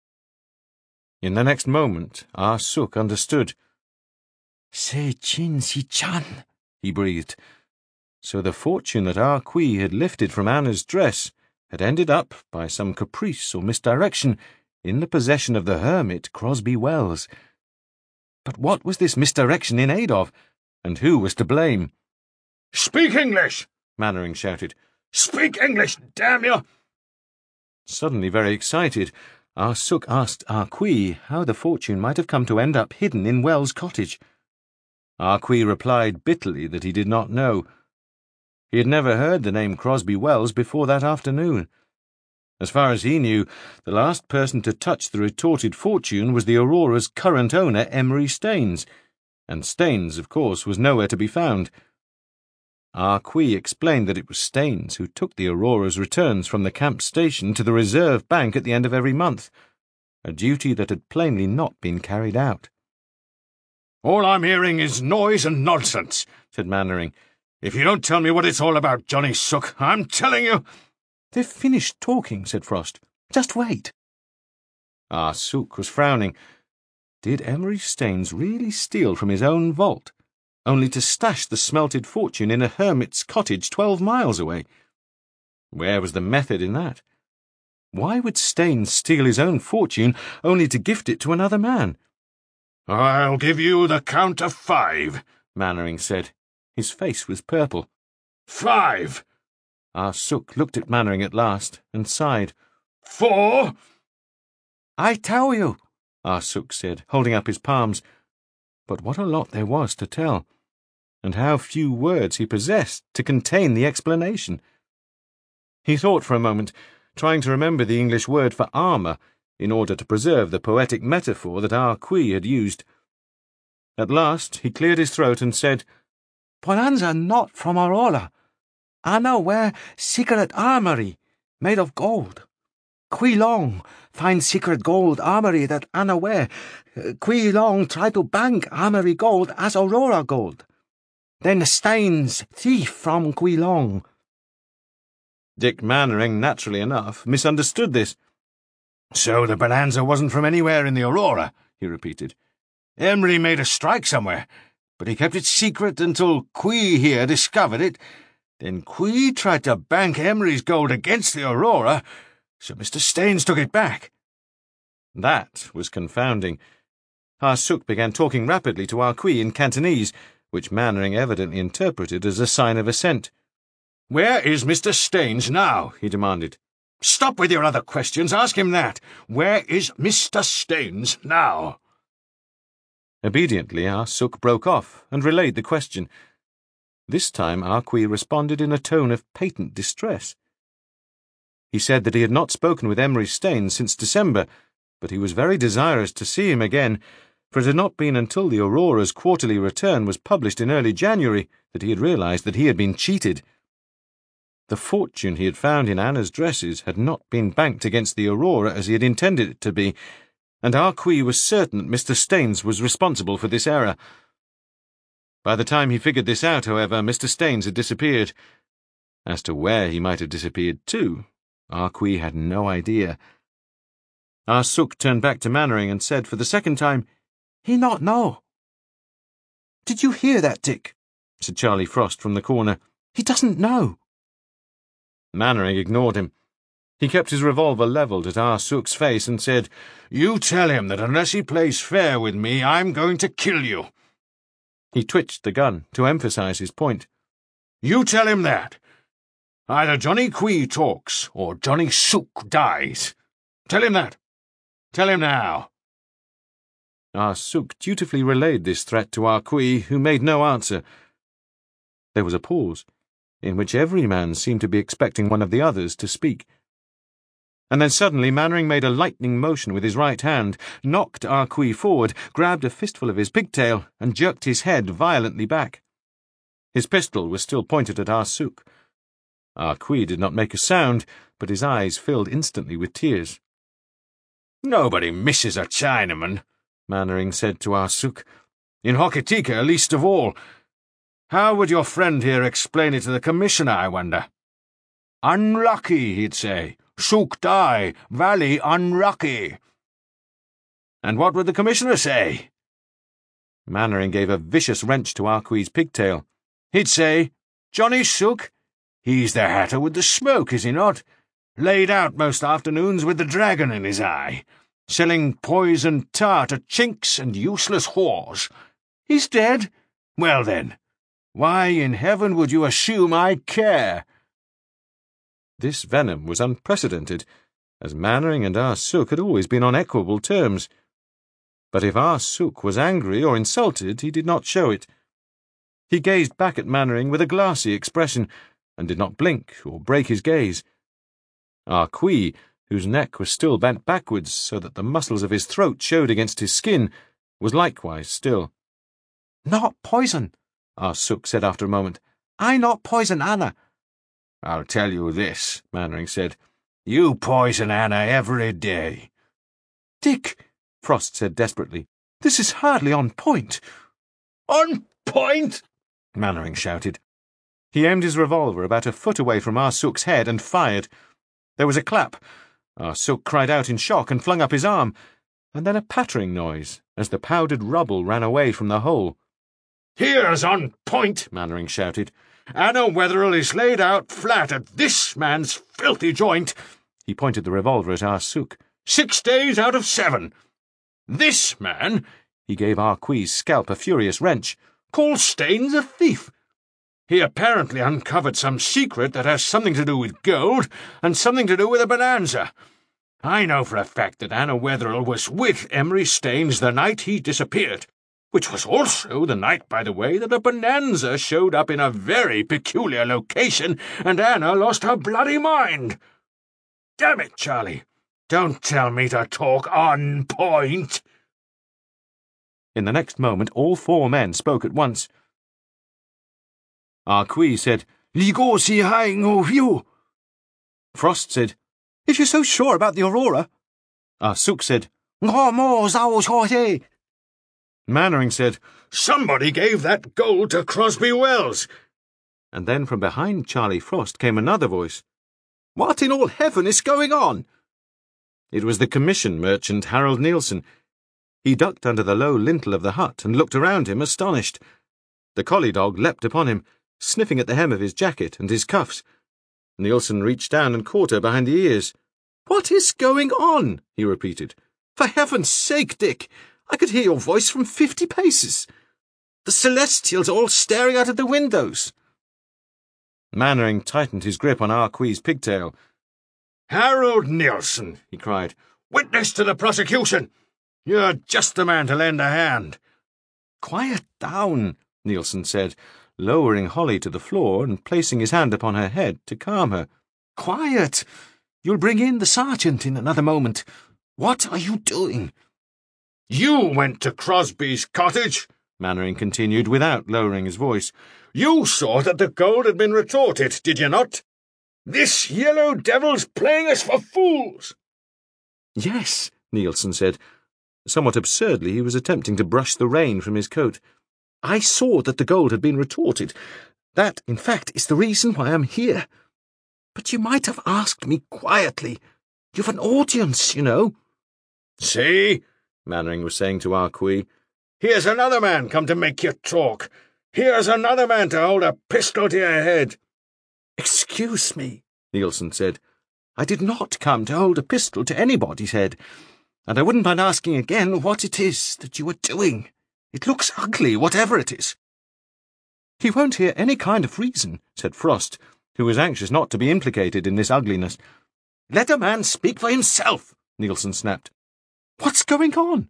In the next moment, Ah Sook understood. "Se Chin Si Chan," he breathed. So the fortune that Ah Kui had lifted from Anna's dress had ended up, by some caprice or misdirection, in the possession of the hermit Crosby Wells. But what was this misdirection in aid of, and who was to blame? "Speak English!" Mannering shouted. "Speak English, damn you!" Suddenly very excited, Ah Sook asked Ah Kui how the fortune might have come to end up hidden in Wells' cottage. Ah Kui replied bitterly that he did not know. He had never heard the name Crosby Wells before that afternoon. As far as he knew, the last person to touch the retorted fortune was the Aurora's current owner, Emery Staines, and Staines, of course, was nowhere to be found. Ah Kui explained that it was Staines who took the Aurora's returns from the camp station to the reserve bank at the end of every month, a duty that had plainly not been carried out. "All I'm hearing is noise and nonsense," said Mannering. "If you don't tell me what it's all about, Johnny Sook, I'm telling you—" "They've finished talking," said Frost. "Just wait." Ah Sook was frowning. Did Emery Staines really steal from his own vault, only to stash the smelted fortune in a hermit's cottage twelve miles away? Where was the method in that? Why would Staines steal his own fortune only to gift it to another man? "I'll give you the count of five," Mannering said. His face was purple. "Five." Ah Sook looked at Mannering at last and sighed. "Four." "I tell you," Ah Sook said, holding up his palms. But what a lot there was to tell, and how few words he possessed to contain the explanation. He thought for a moment, trying to remember the English word for armour, in order to preserve the poetic metaphor that Ah Kui had used. At last he cleared his throat and said, Bonanza not from Aurora. I know where secret armory, made of gold. Kui Long find secret gold armory that unaware. Kui Long try to bank armory gold as Aurora gold. Then Staines thief from Kui Long. Dick Mannering, naturally enough, misunderstood this. So the bonanza wasn't from anywhere in the Aurora, he repeated. Emery made a strike somewhere, but he kept it secret until Kui here discovered it. Then Kui tried to bank Emery's gold against the Aurora, so Mister Staines took it back. That was confounding. Ah Suk began talking rapidly to Ah Kui in Cantonese, which Mannering evidently interpreted as a sign of assent. Where is Mister Staines now? He demanded. Stop with your other questions. Ask him that. Where is Mister Staines now? Obediently, Ah Suk broke off and relayed the question. This time Ah Kui responded in a tone of patent distress. He said that he had not spoken with Emery Staines since December, but he was very desirous to see him again, for it had not been until the Aurora's quarterly return was published in early January that he had realized that he had been cheated. The fortune he had found in Anna's dresses had not been banked against the Aurora as he had intended it to be, and Ah Kui was certain that Mister Staines was responsible for this error. By the time he figured this out, however, Mister Staines had disappeared. As to where he might have disappeared to, Ah Kui had no idea. Ah Suk turned back to Mannering and said for the second time, He not know. Did you hear that, Dick? Said Charlie Frost from the corner. He doesn't know. Mannering ignored him. He kept his revolver levelled at Ah Suk's face and said, You tell him that unless he plays fair with me, I'm going to kill you. He twitched the gun to emphasize his point. You tell him that. Either Johnny Kui talks or Johnny Suk dies. Tell him that. Tell him now. Ah Suk dutifully relayed this threat to Ah Kui, who made no answer. There was a pause, in which every man seemed to be expecting one of the others to speak. And then suddenly Mannering made a lightning motion with his right hand, knocked Ah Kui forward, grabbed a fistful of his pigtail, and jerked his head violently back. His pistol was still pointed at Ah Suk. Ah Kui did not make a sound, but his eyes filled instantly with tears. Nobody misses a Chinaman, Mannering said to Ah Suk. In Hokitika, least of all. How would your friend here explain it to the commissioner, I wonder? Unlucky, he'd say. Suk die, valley unlucky. And what would the commissioner say? Mannering gave a vicious wrench to Ah Kui's pigtail. He'd say, Johnny Suk, he's the hatter with the smoke, is he not? Laid out most afternoons with the dragon in his eye, selling poison tar to chinks and useless whores. He's dead? Well then, why in heaven would you assume I care? This venom was unprecedented, as Mannering and Ah Suk had always been on equable terms. But if Ah Suk was angry or insulted, he did not show it. He gazed back at Mannering with a glassy expression, and did not blink or break his gaze. Ah Kui, whose neck was still bent backwards so that the muscles of his throat showed against his skin, was likewise still. Not poison, Ah Suk said after a moment. I not poison Anna. I'll tell you this, Mannering said. You poison Anna every day. Dick, Frost said desperately, this is hardly on point. On point? Mannering shouted. He aimed his revolver about a foot away from Ah Suk's head and fired. There was a clap. Ah Suk cried out in shock and flung up his arm, and then a pattering noise as the powdered rubble ran away from the hole. Here's on point, Mannering shouted. Anna Wetherill is laid out flat at this man's filthy joint. He pointed the revolver at Ah Suk. Six days out of seven. This man, he gave Ah Kui's scalp a furious wrench, calls Staines a thief. He apparently uncovered some secret that has something to do with gold and something to do with a bonanza. I know for a fact that Anna Wetherill was with Emery Staines the night he disappeared. which was also the night, by the way, that a bonanza showed up in a very peculiar location and Anna lost her bloody mind. Damn it, Charlie, don't tell me to talk on point. In the next moment, all four men spoke at once. Ah Kui said, "Li go si hai ngo view." Frost said, "If you're so sure about the Aurora." Ah Suk said, "Ngo mo zao cho he." Mannering said, "Somebody gave that gold to Crosby Wells." And then from behind Charlie Frost came another voice. "What in all heaven is going on?" It was the commission merchant Harold Nielsen. He ducked under the low lintel of the hut and looked around him astonished. The collie dog leapt upon him, sniffing at the hem of his jacket and his cuffs. Nielsen reached down and caught her behind the ears. "What is going on?" he repeated. "For heaven's sake, Dick! I could hear your voice from fifty paces. The Celestials are all staring out of the windows." Mannering tightened his grip on Ah Kui's pigtail. "Harold Nielsen," he cried, "witness to the prosecution. You're just the man to lend a hand." "Quiet down," Nielsen said, lowering Holly to the floor and placing his hand upon her head to calm her. "Quiet! You'll bring in the sergeant in another moment. What are you doing?" "You went to Crosby's cottage," Mannering continued without lowering his voice. "You saw that the gold had been retorted, did you not? This yellow devil's playing us for fools." "Yes," Nielsen said. Somewhat absurdly, he was attempting to brush the rain from his coat. "I saw that the gold had been retorted. That, in fact, is the reason why I'm here. But you might have asked me quietly. You've an audience, you know." "See," Mannering was saying to Ah Kui, "here's another man come to make you talk. Here's another man to hold a pistol to your head." "Excuse me," Nielsen said. "I did not come to hold a pistol to anybody's head, and I wouldn't mind asking again what it is that you are doing. It looks ugly, whatever it is." "He won't hear any kind of reason," said Frost, who was anxious not to be implicated in this ugliness. "Let a man speak for himself," Nielsen snapped. "What's going on?"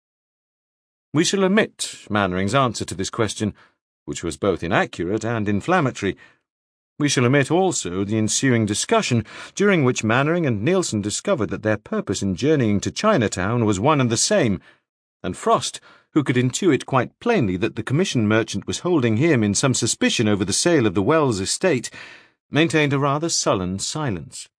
We shall omit Mannering's answer to this question, which was both inaccurate and inflammatory. We shall omit also the ensuing discussion, during which Mannering and Nielsen discovered that their purpose in journeying to Chinatown was one and the same, and Frost, who could intuit quite plainly that the commission merchant was holding him in some suspicion over the sale of the Wells estate, maintained a rather sullen silence.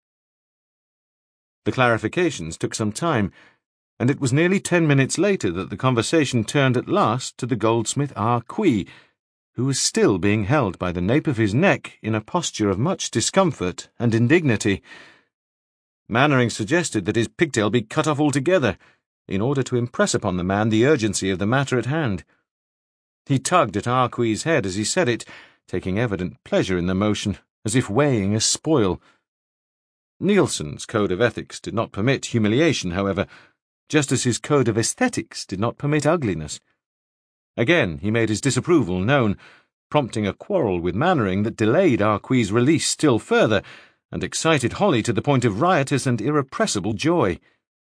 The clarifications took some time, and it was nearly ten minutes later that the conversation turned at last to the goldsmith Ah Kui, who was still being held by the nape of his neck in a posture of much discomfort and indignity. Mannering suggested that his pigtail be cut off altogether, in order to impress upon the man the urgency of the matter at hand. He tugged at Ah Kui's head as he said it, taking evident pleasure in the motion, as if weighing a spoil. Nielsen's code of ethics did not permit humiliation, however, just as his code of aesthetics did not permit ugliness. Again he made his disapproval known, prompting a quarrel with Mannering that delayed Ah Kui's release still further, and excited Holly to the point of riotous and irrepressible joy.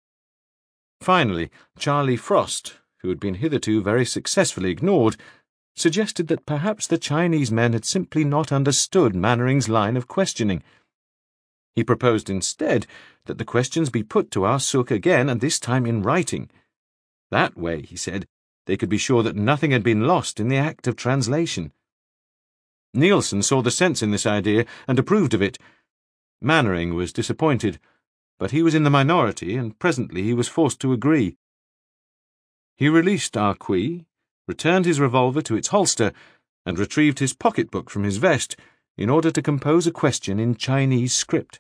Finally, Charlie Frost, who had been hitherto very successfully ignored, suggested that perhaps the Chinese men had simply not understood Mannering's line of questioning. He proposed instead that the questions be put to Ah Suk again, and this time in writing. That way, he said, they could be sure that nothing had been lost in the act of translation. Nielsen saw the sense in this idea and approved of it. Mannering was disappointed, but he was in the minority, and presently he was forced to agree. He released Ah Kui, returned his revolver to its holster, and retrieved his pocket-book from his vest in order to compose a question in Chinese script.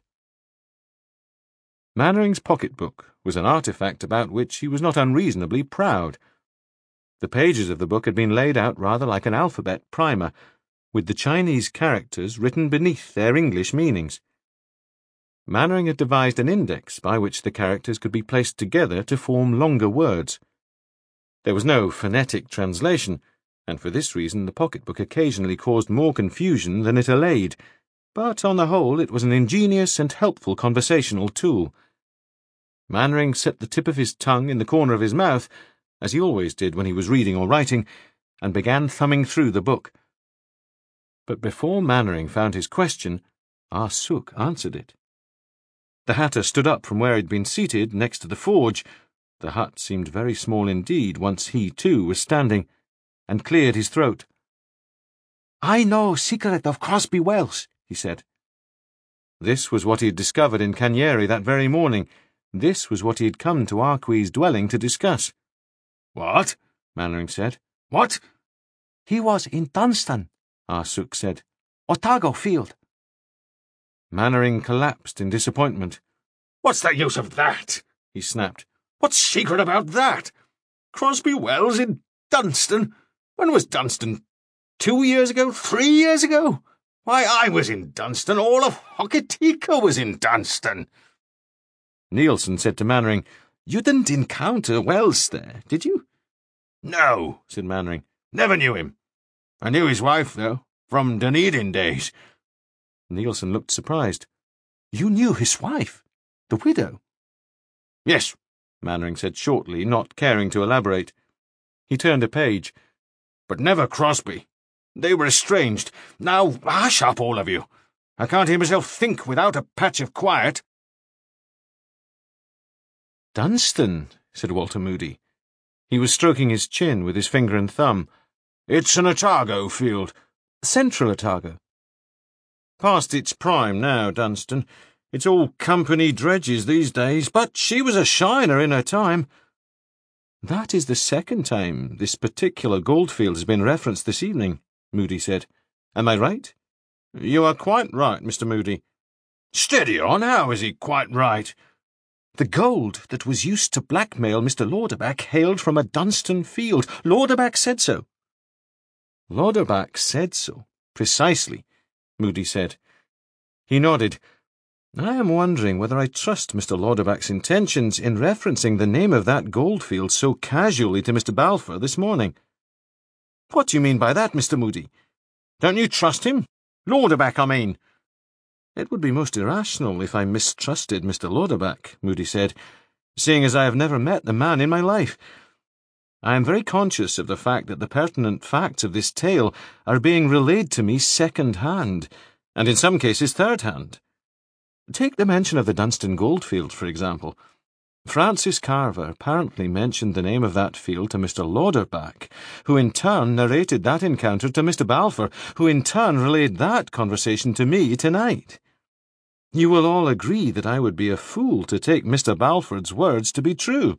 Mannering's pocket-book was an artifact about which he was not unreasonably proud. The pages of the book had been laid out rather like an alphabet primer, with the Chinese characters written beneath their English meanings. Mannering had devised an index by which the characters could be placed together to form longer words. There was no phonetic translation, and for this reason the pocket-book occasionally caused more confusion than it allayed, but on the whole it was an ingenious and helpful conversational tool. Mannering set the tip of his tongue in the corner of his mouth, as he always did when he was reading or writing, and began thumbing through the book. But before Mannering found his question, Ah Suk answered it. The hatter stood up from where he'd been seated next to the forge — the hut seemed very small indeed once he too was standing — and cleared his throat. "I know secret of Crosby Wells," he said. This was what he had discovered in Canieri that very morning. This was what he had come to Arqui's dwelling to discuss. "What?" Mannering said. "What?" "He was in Dunstan," Ah Suk said. "Otago Field." Mannering collapsed in disappointment. "What's the use of that?" he snapped. "What's secret about that? Crosby Wells in Dunstan? When was Dunstan? Two years ago? Three years ago? Why, I was in Dunstan. All of Hokitika was in Dunstan." Nielsen said to Mannering, "You didn't encounter Wells there, did you?" "No," said Mannering. "Never knew him. I knew his wife, though, from Dunedin days." Nielsen looked surprised. "You knew his wife? The widow?" "Yes," Mannering said shortly, not caring to elaborate. He turned a page. "But never Crosby. They were estranged. Now, hush up, all of you. I can't hear myself think without a patch of quiet." "Dunstan," said Walter Moody. He was stroking his chin with his finger and thumb. "It's an Otago field." "Central Otago." "Past its prime now, Dunstan. It's all company dredges these days, but she was a shiner in her time." "That is the second time this particular goldfield has been referenced this evening," Moody said. "Am I right?" "You are quite right, Mister Moody." "Steady on, how is he quite right?" "The gold that was used to blackmail Mister Lauderback hailed from a Dunstan field. Lauderback said so." "Lauderback said so, precisely," Moody said. He nodded. "I am wondering whether I trust Mister Lauderback's intentions in referencing the name of that goldfield so casually to Mister Balfour this morning." "What do you mean by that, Mister Moody? Don't you trust him? Lauderback, I mean." "It would be most irrational if I mistrusted Mister Lauderback," Moody said, "seeing as I have never met the man in my life. I am very conscious of the fact that the pertinent facts of this tale are being relayed to me second-hand, and in some cases third-hand. Take the mention of the Dunstan goldfield, for example. Francis Carver apparently mentioned the name of that field to Mister Lauderback, who in turn narrated that encounter to Mister Balfour, who in turn relayed that conversation to me tonight. You will all agree that I would be a fool to take Mister Balfour's words to be true."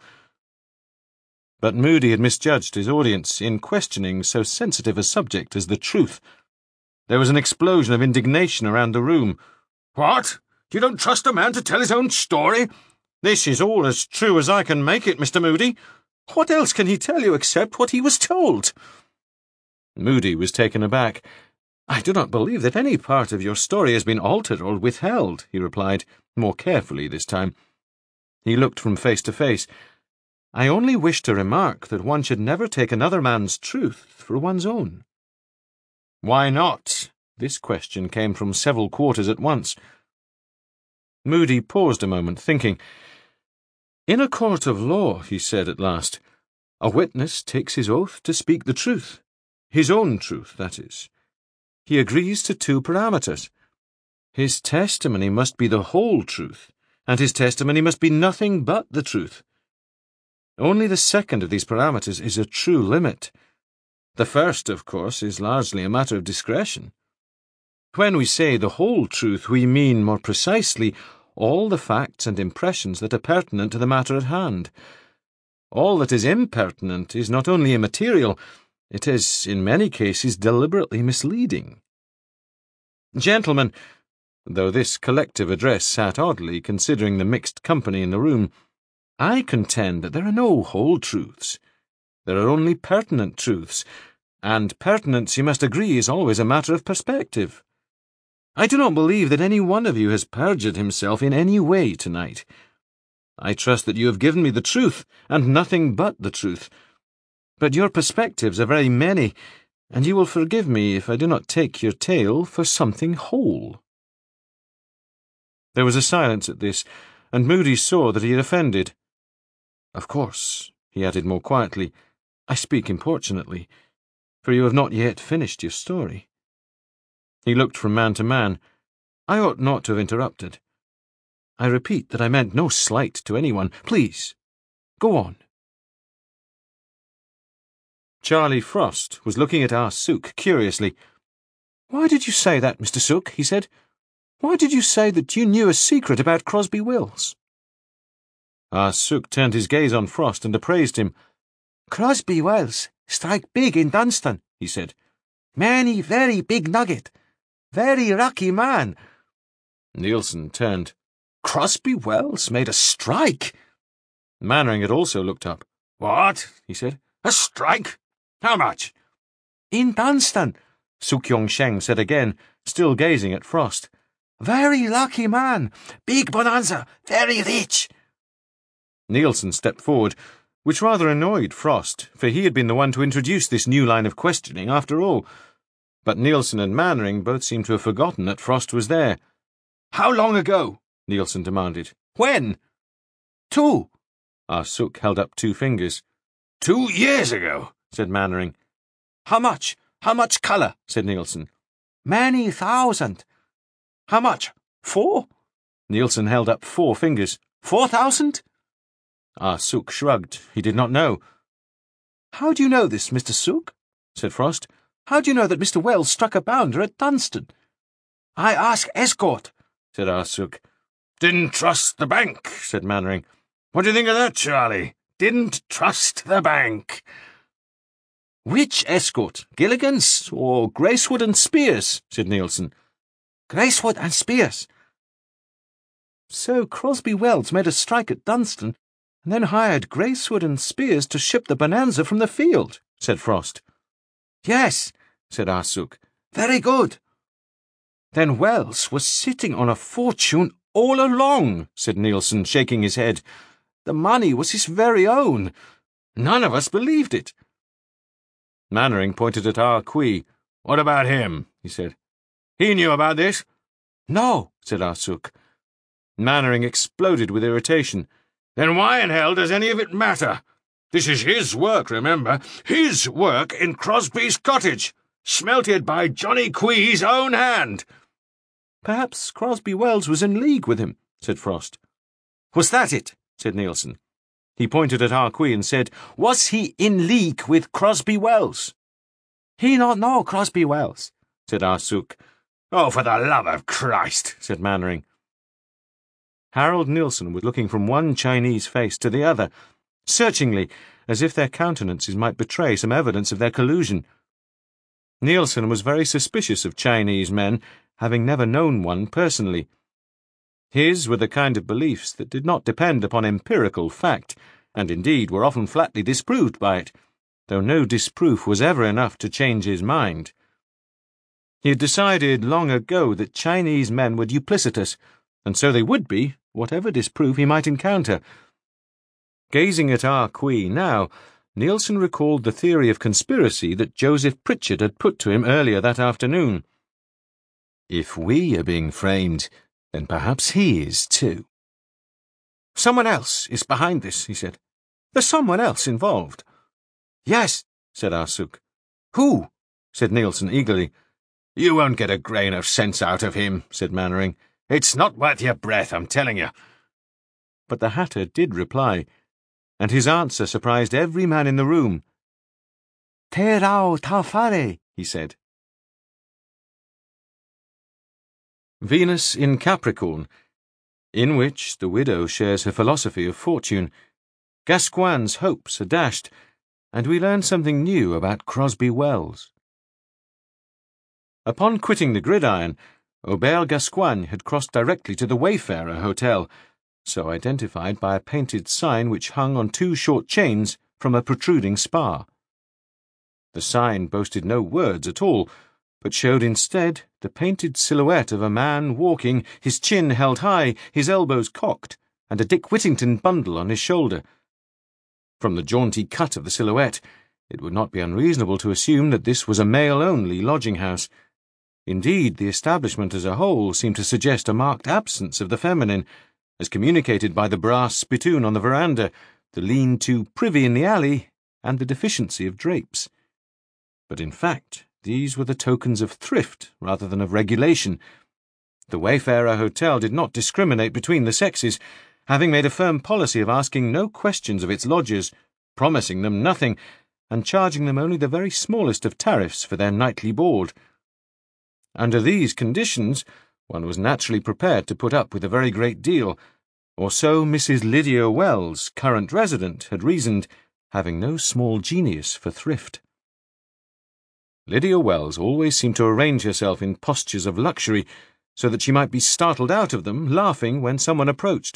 But Moody had misjudged his audience in questioning so sensitive a subject as the truth. There was an explosion of indignation around the room. "What? You don't trust a man to tell his own story? This is all as true as I can make it, Mister Moody. What else can he tell you except what he was told?" Moody was taken aback. "I do not believe that any part of your story has been altered or withheld," he replied, more carefully this time. He looked from face to face. "I only wish to remark that one should never take another man's truth for one's own." "Why not?" This question came from several quarters at once. Moody paused a moment, thinking. "In a court of law," he said at last, "a witness takes his oath to speak the truth. His own truth, that is. He agrees to two parameters. His testimony must be the whole truth, and his testimony must be nothing but the truth. Only the second of these parameters is a true limit. The first, of course, is largely a matter of discretion. When we say the whole truth, we mean, more precisely, all the facts and impressions that are pertinent to the matter at hand. All that is impertinent is not only immaterial, it is, in many cases, deliberately misleading. Gentlemen," though this collective address sat oddly, considering the mixed company in the room, "I contend that there are no whole truths. There are only pertinent truths, and pertinence, you must agree, is always a matter of perspective. I do not believe that any one of you has perjured himself in any way tonight. I trust that you have given me the truth, and nothing but the truth. But your perspectives are very many, and you will forgive me if I do not take your tale for something whole." There was a silence at this, and Moody saw that he had offended. "Of course," he added more quietly, "I speak importunately, for you have not yet finished your story." He looked from man to man. I ought not to have interrupted. I repeat that I meant no slight to anyone. Please, go on. Charlie Frost was looking at Ah Suk curiously. "Why did you say that, Mister Suk?" he said. "Why did you say that you knew a secret about Crosby Wills?" Ah Suk turned his gaze on Frost and appraised him. "Crosby Wills strike big in Dunstan," he said. "Many very big nugget. Very lucky man." Nielsen turned. "Crosby Wills made a strike?" Mannering had also looked up. "What?" he said. "A strike? How much?" "In Dunstan," Sukyong Sheng said again, still gazing at Frost. "Very lucky man. Big bonanza. Very rich." Nielsen stepped forward, which rather annoyed Frost, for he had been the one to introduce this new line of questioning after all. But Nielsen and Mannering both seemed to have forgotten that Frost was there. "How long ago?" Nielsen demanded. "When?" "Two." Ah Suk held up two fingers. Two years ago," said Mannering. "How much? How much colour?" said Nielsen. "Many thousand." "How much? Four?" Nielsen held up four fingers. "Four thousand?" Ah Suk shrugged. He did not know. "How do you know this, Mister Suk?" said Frost. "How do you know that Mister Wells struck a bounder at Dunstan?" "I ask escort," said Ah Suk. "Didn't trust the bank," said Mannering. "What do you think of that, Charlie? Didn't trust the bank." "Which escort? Gilligan's or Gracewood and Spears?" said Nielsen. "Gracewood and Spears." "So Crosby Wells made a strike at Dunstan, and then hired Gracewood and Spears to ship the bonanza from the field," said Frost. "Yes," said Ah Suk. "Very good." "Then Wells was sitting on a fortune all along," said Nielsen, shaking his head. "The money was his very own. None of us believed it." Mannering pointed at Ah Kui. "What about him?" he said. "He knew about this?" "No," said Ah Suk. Mannering exploded with irritation. "Then why in hell does any of it matter? This is his work, remember. His work in Crosby's cottage, smelted by Johnny Quee's own hand." "Perhaps Crosby Wells was in league with him," said Frost. "Was that it?" said Nielsen. He pointed at Ah Kui and said, "Was he in league with Crosby Wells?" "He not know Crosby Wells," said Ah Suk. "Oh, for the love of Christ," said Mannering. Harold Nielsen was looking from one Chinese face to the other, searchingly, as if their countenances might betray some evidence of their collusion. Nielsen was very suspicious of Chinese men, having never known one personally. His were the kind of beliefs that did not depend upon empirical fact, and indeed were often flatly disproved by it, though no disproof was ever enough to change his mind. He had decided long ago that Chinese men were duplicitous, and so they would be, whatever disproof he might encounter. Gazing at Ah Kui now, Nielsen recalled the theory of conspiracy that Joseph Pritchard had put to him earlier that afternoon. "If we are being framed, then perhaps he is too." "Someone else is behind this," he said. "There's someone else involved." "Yes," said Ah Suk. "Who?" said Nielsen eagerly. "You won't get a grain of sense out of him," said Mannering. "It's not worth your breath, I'm telling you." But the Hatter did reply, and his answer surprised every man in the room. "Te rao ta fare," he said. Venus in Capricorn, in which the widow shares her philosophy of fortune. Gascoigne's hopes are dashed, and we learn something new about Crosby Wells. Upon quitting the Gridiron, Aubert Gascoigne had crossed directly to the Wayfarer Hotel, so identified by a painted sign which hung on two short chains from a protruding spar. The sign boasted no words at all, but showed instead the painted silhouette of a man walking, his chin held high, his elbows cocked, and a Dick Whittington bundle on his shoulder. From the jaunty cut of the silhouette, it would not be unreasonable to assume that this was a male-only lodging-house. Indeed, the establishment as a whole seemed to suggest a marked absence of the feminine, as communicated by the brass spittoon on the veranda, the lean-to privy in the alley, and the deficiency of drapes. But in fact, these were the tokens of thrift rather than of regulation. The Wayfarer Hotel did not discriminate between the sexes, having made a firm policy of asking no questions of its lodgers, promising them nothing, and charging them only the very smallest of tariffs for their nightly board. Under these conditions, one was naturally prepared to put up with a very great deal, or so Missus Lydia Wells, current resident, had reasoned, having no small genius for thrift. Lydia Wells always seemed to arrange herself in postures of luxury, so that she might be startled out of them, laughing when someone approached.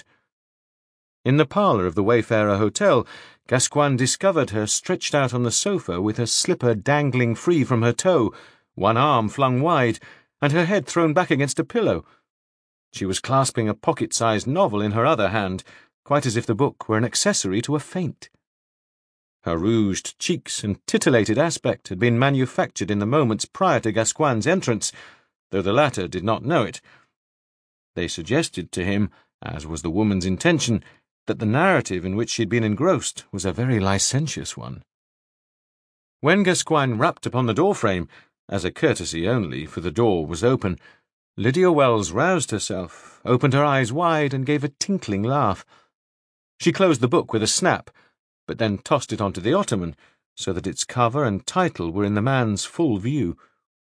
In the parlour of the Wayfarer Hotel, Gascoigne discovered her stretched out on the sofa with her slipper dangling free from her toe, one arm flung wide, and her head thrown back against a pillow. She was clasping a pocket-sized novel in her other hand, quite as if the book were an accessory to a feint. Her rouged cheeks and titillated aspect had been manufactured in the moments prior to Gascoigne's entrance, though the latter did not know it. They suggested to him, as was the woman's intention, that the narrative in which she had been engrossed was a very licentious one. When Gascoigne rapped upon the door-frame, as a courtesy only, for the door was open, Lydia Wells roused herself, opened her eyes wide, and gave a tinkling laugh. She closed the book with a snap, but then tossed it onto the ottoman, so that its cover and title were in the man's full view.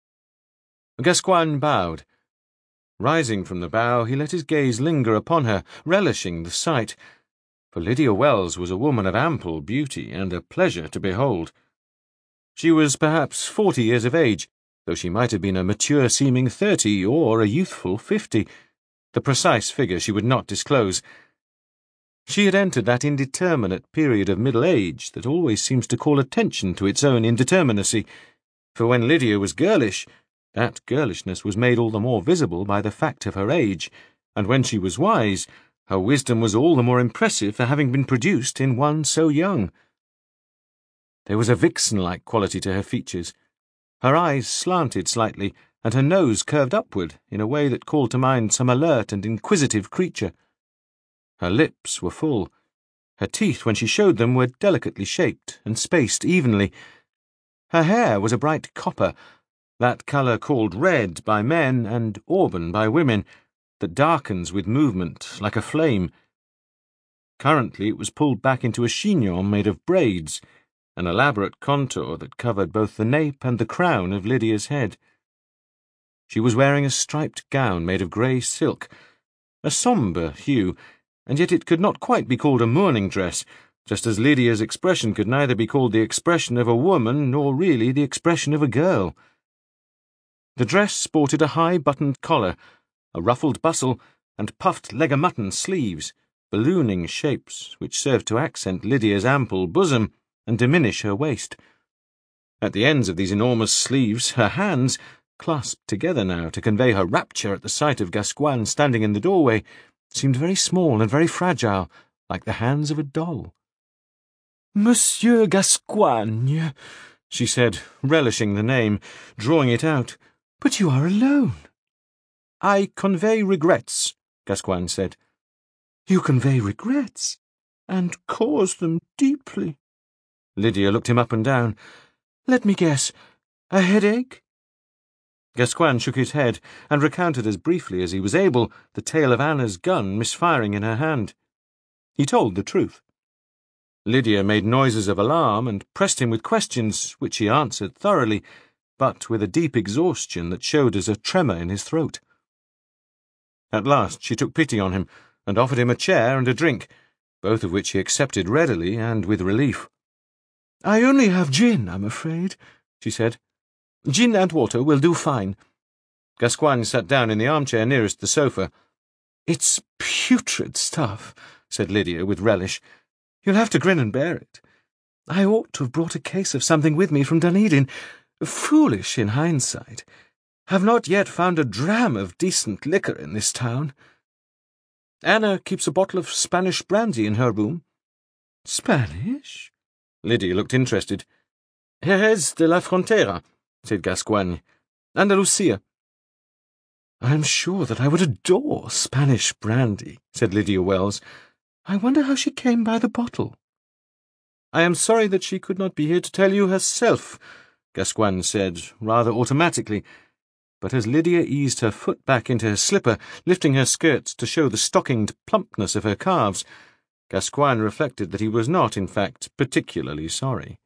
Gascoigne bowed. Rising from the bow, he let his gaze linger upon her, relishing the sight, for Lydia Wells was a woman of ample beauty and a pleasure to behold. She was perhaps forty years of age, though she might have been a mature-seeming thirty or a youthful fifty. The precise figure she would not disclose. She had entered that indeterminate period of middle age that always seems to call attention to its own indeterminacy, for when Lydia was girlish, that girlishness was made all the more visible by the fact of her age, and when she was wise, her wisdom was all the more impressive for having been produced in one so young. There was a vixen-like quality to her features. Her eyes slanted slightly, and her nose curved upward in a way that called to mind some alert and inquisitive creature. Her lips were full. Her teeth, when she showed them, were delicately shaped and spaced evenly. Her hair was a bright copper, that colour called red by men and auburn by women, that darkens with movement like a flame. Currently it was pulled back into a chignon made of braids, an elaborate contour that covered both the nape and the crown of Lydia's head. She was wearing a striped gown made of grey silk, a sombre hue, and yet it could not quite be called a mourning dress, just as Lydia's expression could neither be called the expression of a woman nor really the expression of a girl. The dress sported a high-buttoned collar, a ruffled bustle, and puffed leg-o-mutton sleeves, ballooning shapes which served to accent Lydia's ample bosom and diminish her waist. At the ends of these enormous sleeves, her hands, clasped together now to convey her rapture at the sight of Gascoigne standing in the doorway, seemed very small and very fragile, like the hands of a doll. "Monsieur Gascoigne," she said, relishing the name, drawing it out, "but you are alone." "I convey regrets," Gascoigne said. "You convey regrets, and cause them deeply." Lydia looked him up and down. "Let me guess, a headache?" Gascoigne shook his head, and recounted as briefly as he was able the tale of Anna's gun misfiring in her hand. He told the truth. Lydia made noises of alarm and pressed him with questions, which he answered thoroughly, but with a deep exhaustion that showed as a tremor in his throat. At last she took pity on him, and offered him a chair and a drink, both of which he accepted readily and with relief. "I only have gin, I'm afraid," she said. "Gin and water will do fine." Gascoigne sat down in the armchair nearest the sofa. "It's putrid stuff," said Lydia with relish. "You'll have to grin and bear it. I ought to have brought a case of something with me from Dunedin. Foolish in hindsight. Have not yet found a dram of decent liquor in this town. Anna keeps a bottle of Spanish brandy in her room." "Spanish?" Lydia looked interested. "Jerez de la Frontera," said Gascoigne. "Andalusia." "I am sure that I would adore Spanish brandy," said Lydia Wells. "I wonder how she came by the bottle." I am sorry that she could not be here to tell you herself, Gascoigne said, rather automatically, but as Lydia eased her foot back into her slipper, lifting her skirts to show the stockinged plumpness of her calves, Gascoigne reflected that he was not, in fact, particularly sorry.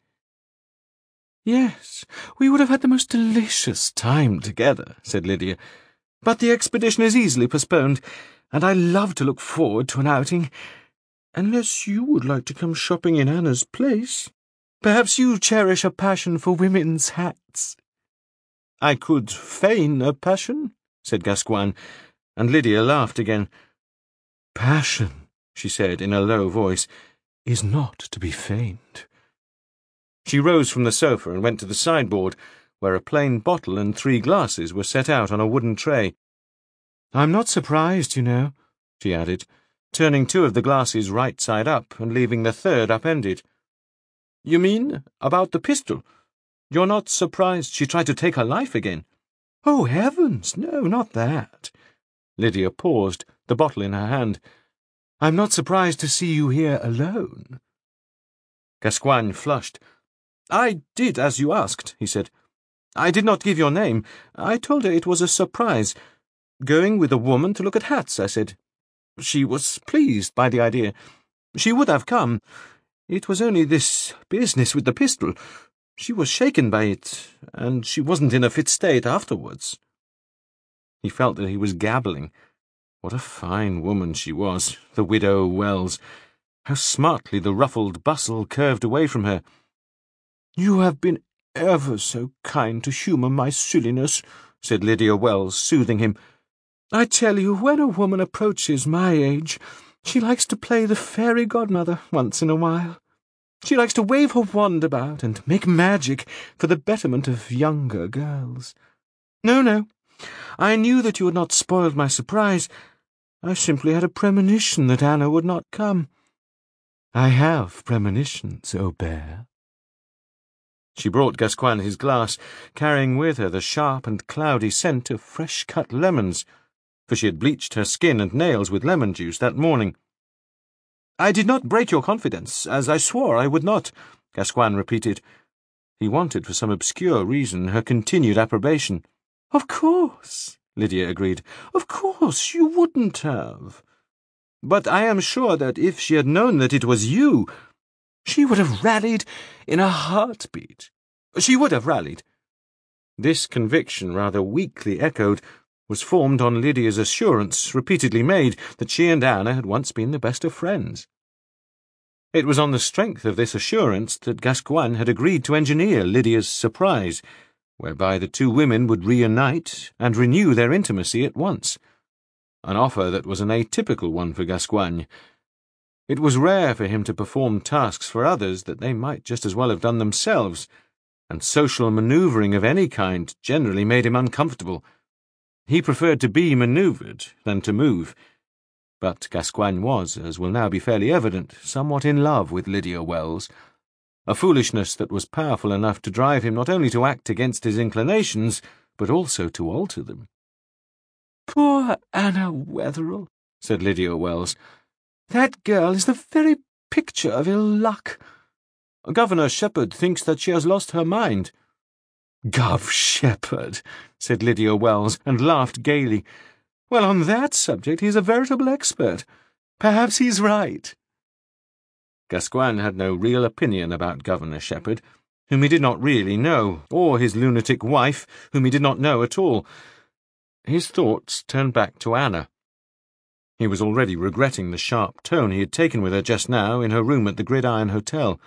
"Yes, we would have had the most delicious time together," said Lydia, "but the expedition is easily postponed, and I love to look forward to an outing. Unless you would like to come shopping in Anna's place. Perhaps you cherish a passion for women's hats." "I could feign a passion," said Gascoigne, and Lydia laughed again. "Passion," she said in a low voice, "is not to be feigned." She rose from the sofa and went to the sideboard, where a plain bottle and three glasses were set out on a wooden tray. "I'm not surprised, you know," she added, turning two of the glasses right side up and leaving the third upended. "You mean about the pistol? You're not surprised she tried to take her life again?" "Oh, heavens, no, not that." Lydia paused, the bottle in her hand. "I'm not surprised to see you here alone." Gascoigne flushed. "I did as you asked," he said. "I did not give your name. I told her it was a surprise. Going with a woman to look at hats, I said. She was pleased by the idea. She would have come. It was only this business with the pistol. She was shaken by it, and she wasn't in a fit state afterwards." He felt that he was gabbling. What a fine woman she was, the widow Wells. How smartly the ruffled bustle curved away from her. "You have been ever so kind to humour my silliness," said Lydia Wells, soothing him. "I tell you, when a woman approaches my age, she likes to play the fairy godmother once in a while. She likes to wave her wand about and make magic for the betterment of younger girls. No, no, I knew that you had not spoiled my surprise. I simply had a premonition that Anna would not come. I have premonitions, Aubert." She brought Gascoigne his glass, carrying with her the sharp and cloudy scent of fresh-cut lemons, for she had bleached her skin and nails with lemon juice that morning. "I did not break your confidence, as I swore I would not," Gascoigne repeated. He wanted, for some obscure reason, her continued approbation. "Of course," Lydia agreed. "Of course, you wouldn't have. But I am sure that if she had known that it was you, she would have rallied in a heartbeat. She would have rallied." This conviction, rather weakly echoed, was formed on Lydia's assurance, repeatedly made, that she and Anna had once been the best of friends. It was on the strength of this assurance that Gascoigne had agreed to engineer Lydia's surprise, whereby the two women would reunite and renew their intimacy at once, an offer that was an atypical one for Gascoigne. It was rare for him to perform tasks for others that they might just as well have done themselves, and social manoeuvring of any kind generally made him uncomfortable. He preferred to be manoeuvred than to move. But Gascoigne was, as will now be fairly evident, somewhat in love with Lydia Wells, a foolishness that was powerful enough to drive him not only to act against his inclinations, but also to alter them. "Poor Anna Wetherell," said Lydia Wells. "That girl is the very picture of ill luck. Governor Shepherd thinks that she has lost her mind." "Gov Shepherd," said Lydia Wells, and laughed gaily. "Well, on that subject he is a veritable expert. Perhaps he's right." Gascoigne had no real opinion about Governor Shepherd, whom he did not really know, or his lunatic wife, whom he did not know at all. His thoughts turned back to Anna. He was already regretting the sharp tone he had taken with her just now in her room at the Gridiron Hotel.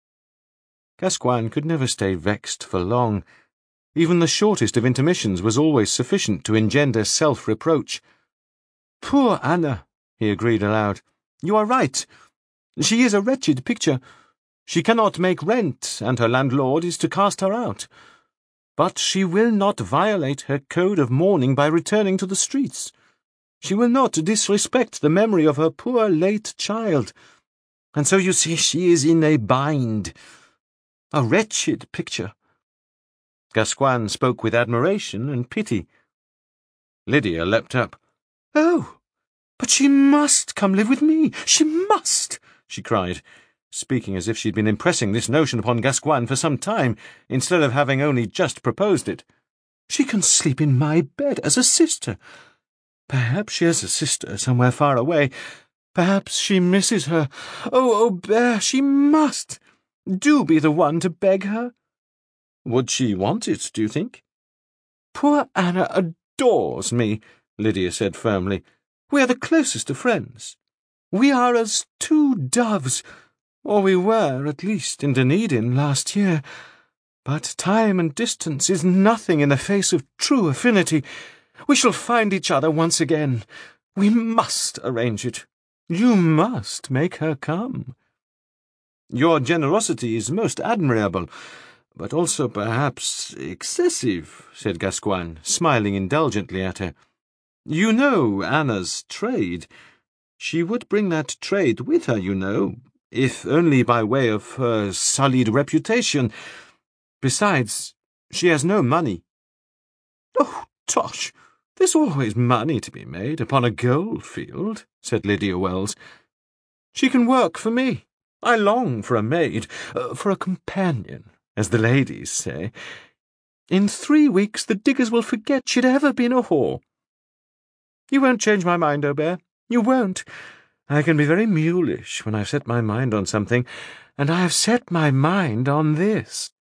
Gascoigne could never stay vexed for long. Even the shortest of intermissions was always sufficient to engender self-reproach. "Poor Anna," he agreed aloud. "You are right. She is a wretched picture. She cannot make rent, and her landlord is to cast her out. But she will not violate her code of mourning by returning to the streets. She will not disrespect the memory of her poor late child. And so you see she is in a bind. A wretched picture." Gascoigne spoke with admiration and pity. Lydia leapt up. "Oh, but she must come live with me. She must," she cried. speaking as if she'd been impressing this notion upon Gascoigne for some time, instead of having only just proposed it. "She can sleep in my bed as a sister. Perhaps she has a sister somewhere far away. Perhaps she misses her. Oh, Aubert, she must. Do be the one to beg her." "Would she want it, do you think?" "Poor Anna adores me," Lydia said firmly. "We are the closest of friends. We are as two doves, or we were, at least, in Dunedin last year. But time and distance is nothing in the face of true affinity. We shall find each other once again. We must arrange it. You must make her come." "Your generosity is most admirable, but also perhaps excessive," said Gascoigne, smiling indulgently at her. "You know Anna's trade. She would bring that trade with her, you know, if only by way of her sullied reputation. Besides, she has no money." "Oh, tosh! There's always money to be made upon a gold field," said Lydia Wells. "She can work for me. I long for a maid, uh, for a companion, as the ladies say. In three weeks the diggers will forget she'd ever been a whore. You won't change my mind, Aubert. You won't. I can be very mulish when I've set my mind on something, and I have set my mind on this."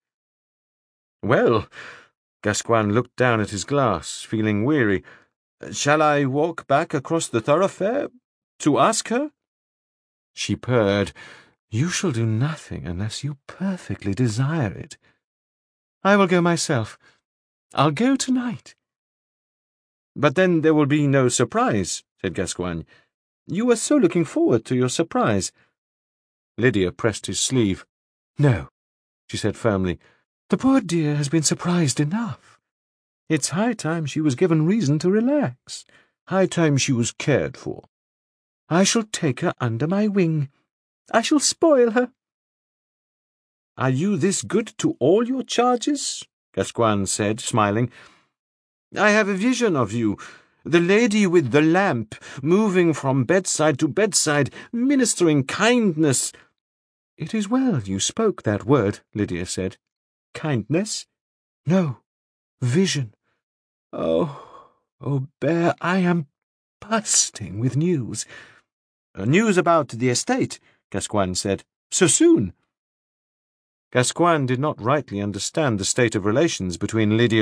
"Well," Gascoigne looked down at his glass, feeling weary. "Shall I walk back across the thoroughfare to ask her?" She purred. "You shall do nothing unless you perfectly desire it. I will go myself. I'll go tonight." "But then there will be no surprise," said Gascoigne. "You were so looking forward to your surprise." Lydia pressed his sleeve. "No," she said firmly. "The poor dear has been surprised enough. It's high time she was given reason to relax. High time she was cared for. I shall take her under my wing. I shall spoil her." "Are you this good to all your charges?" Gascoigne said, smiling. "I have a vision of you, the lady with the lamp, moving from bedside to bedside, ministering kindness." "It is well you spoke that word," Lydia said. "Kindness? No, vision. Oh, Aubert, I am bursting with news." "News about the estate," Gascoigne said. "So soon?" Gascoigne did not rightly understand the state of relations between Lydia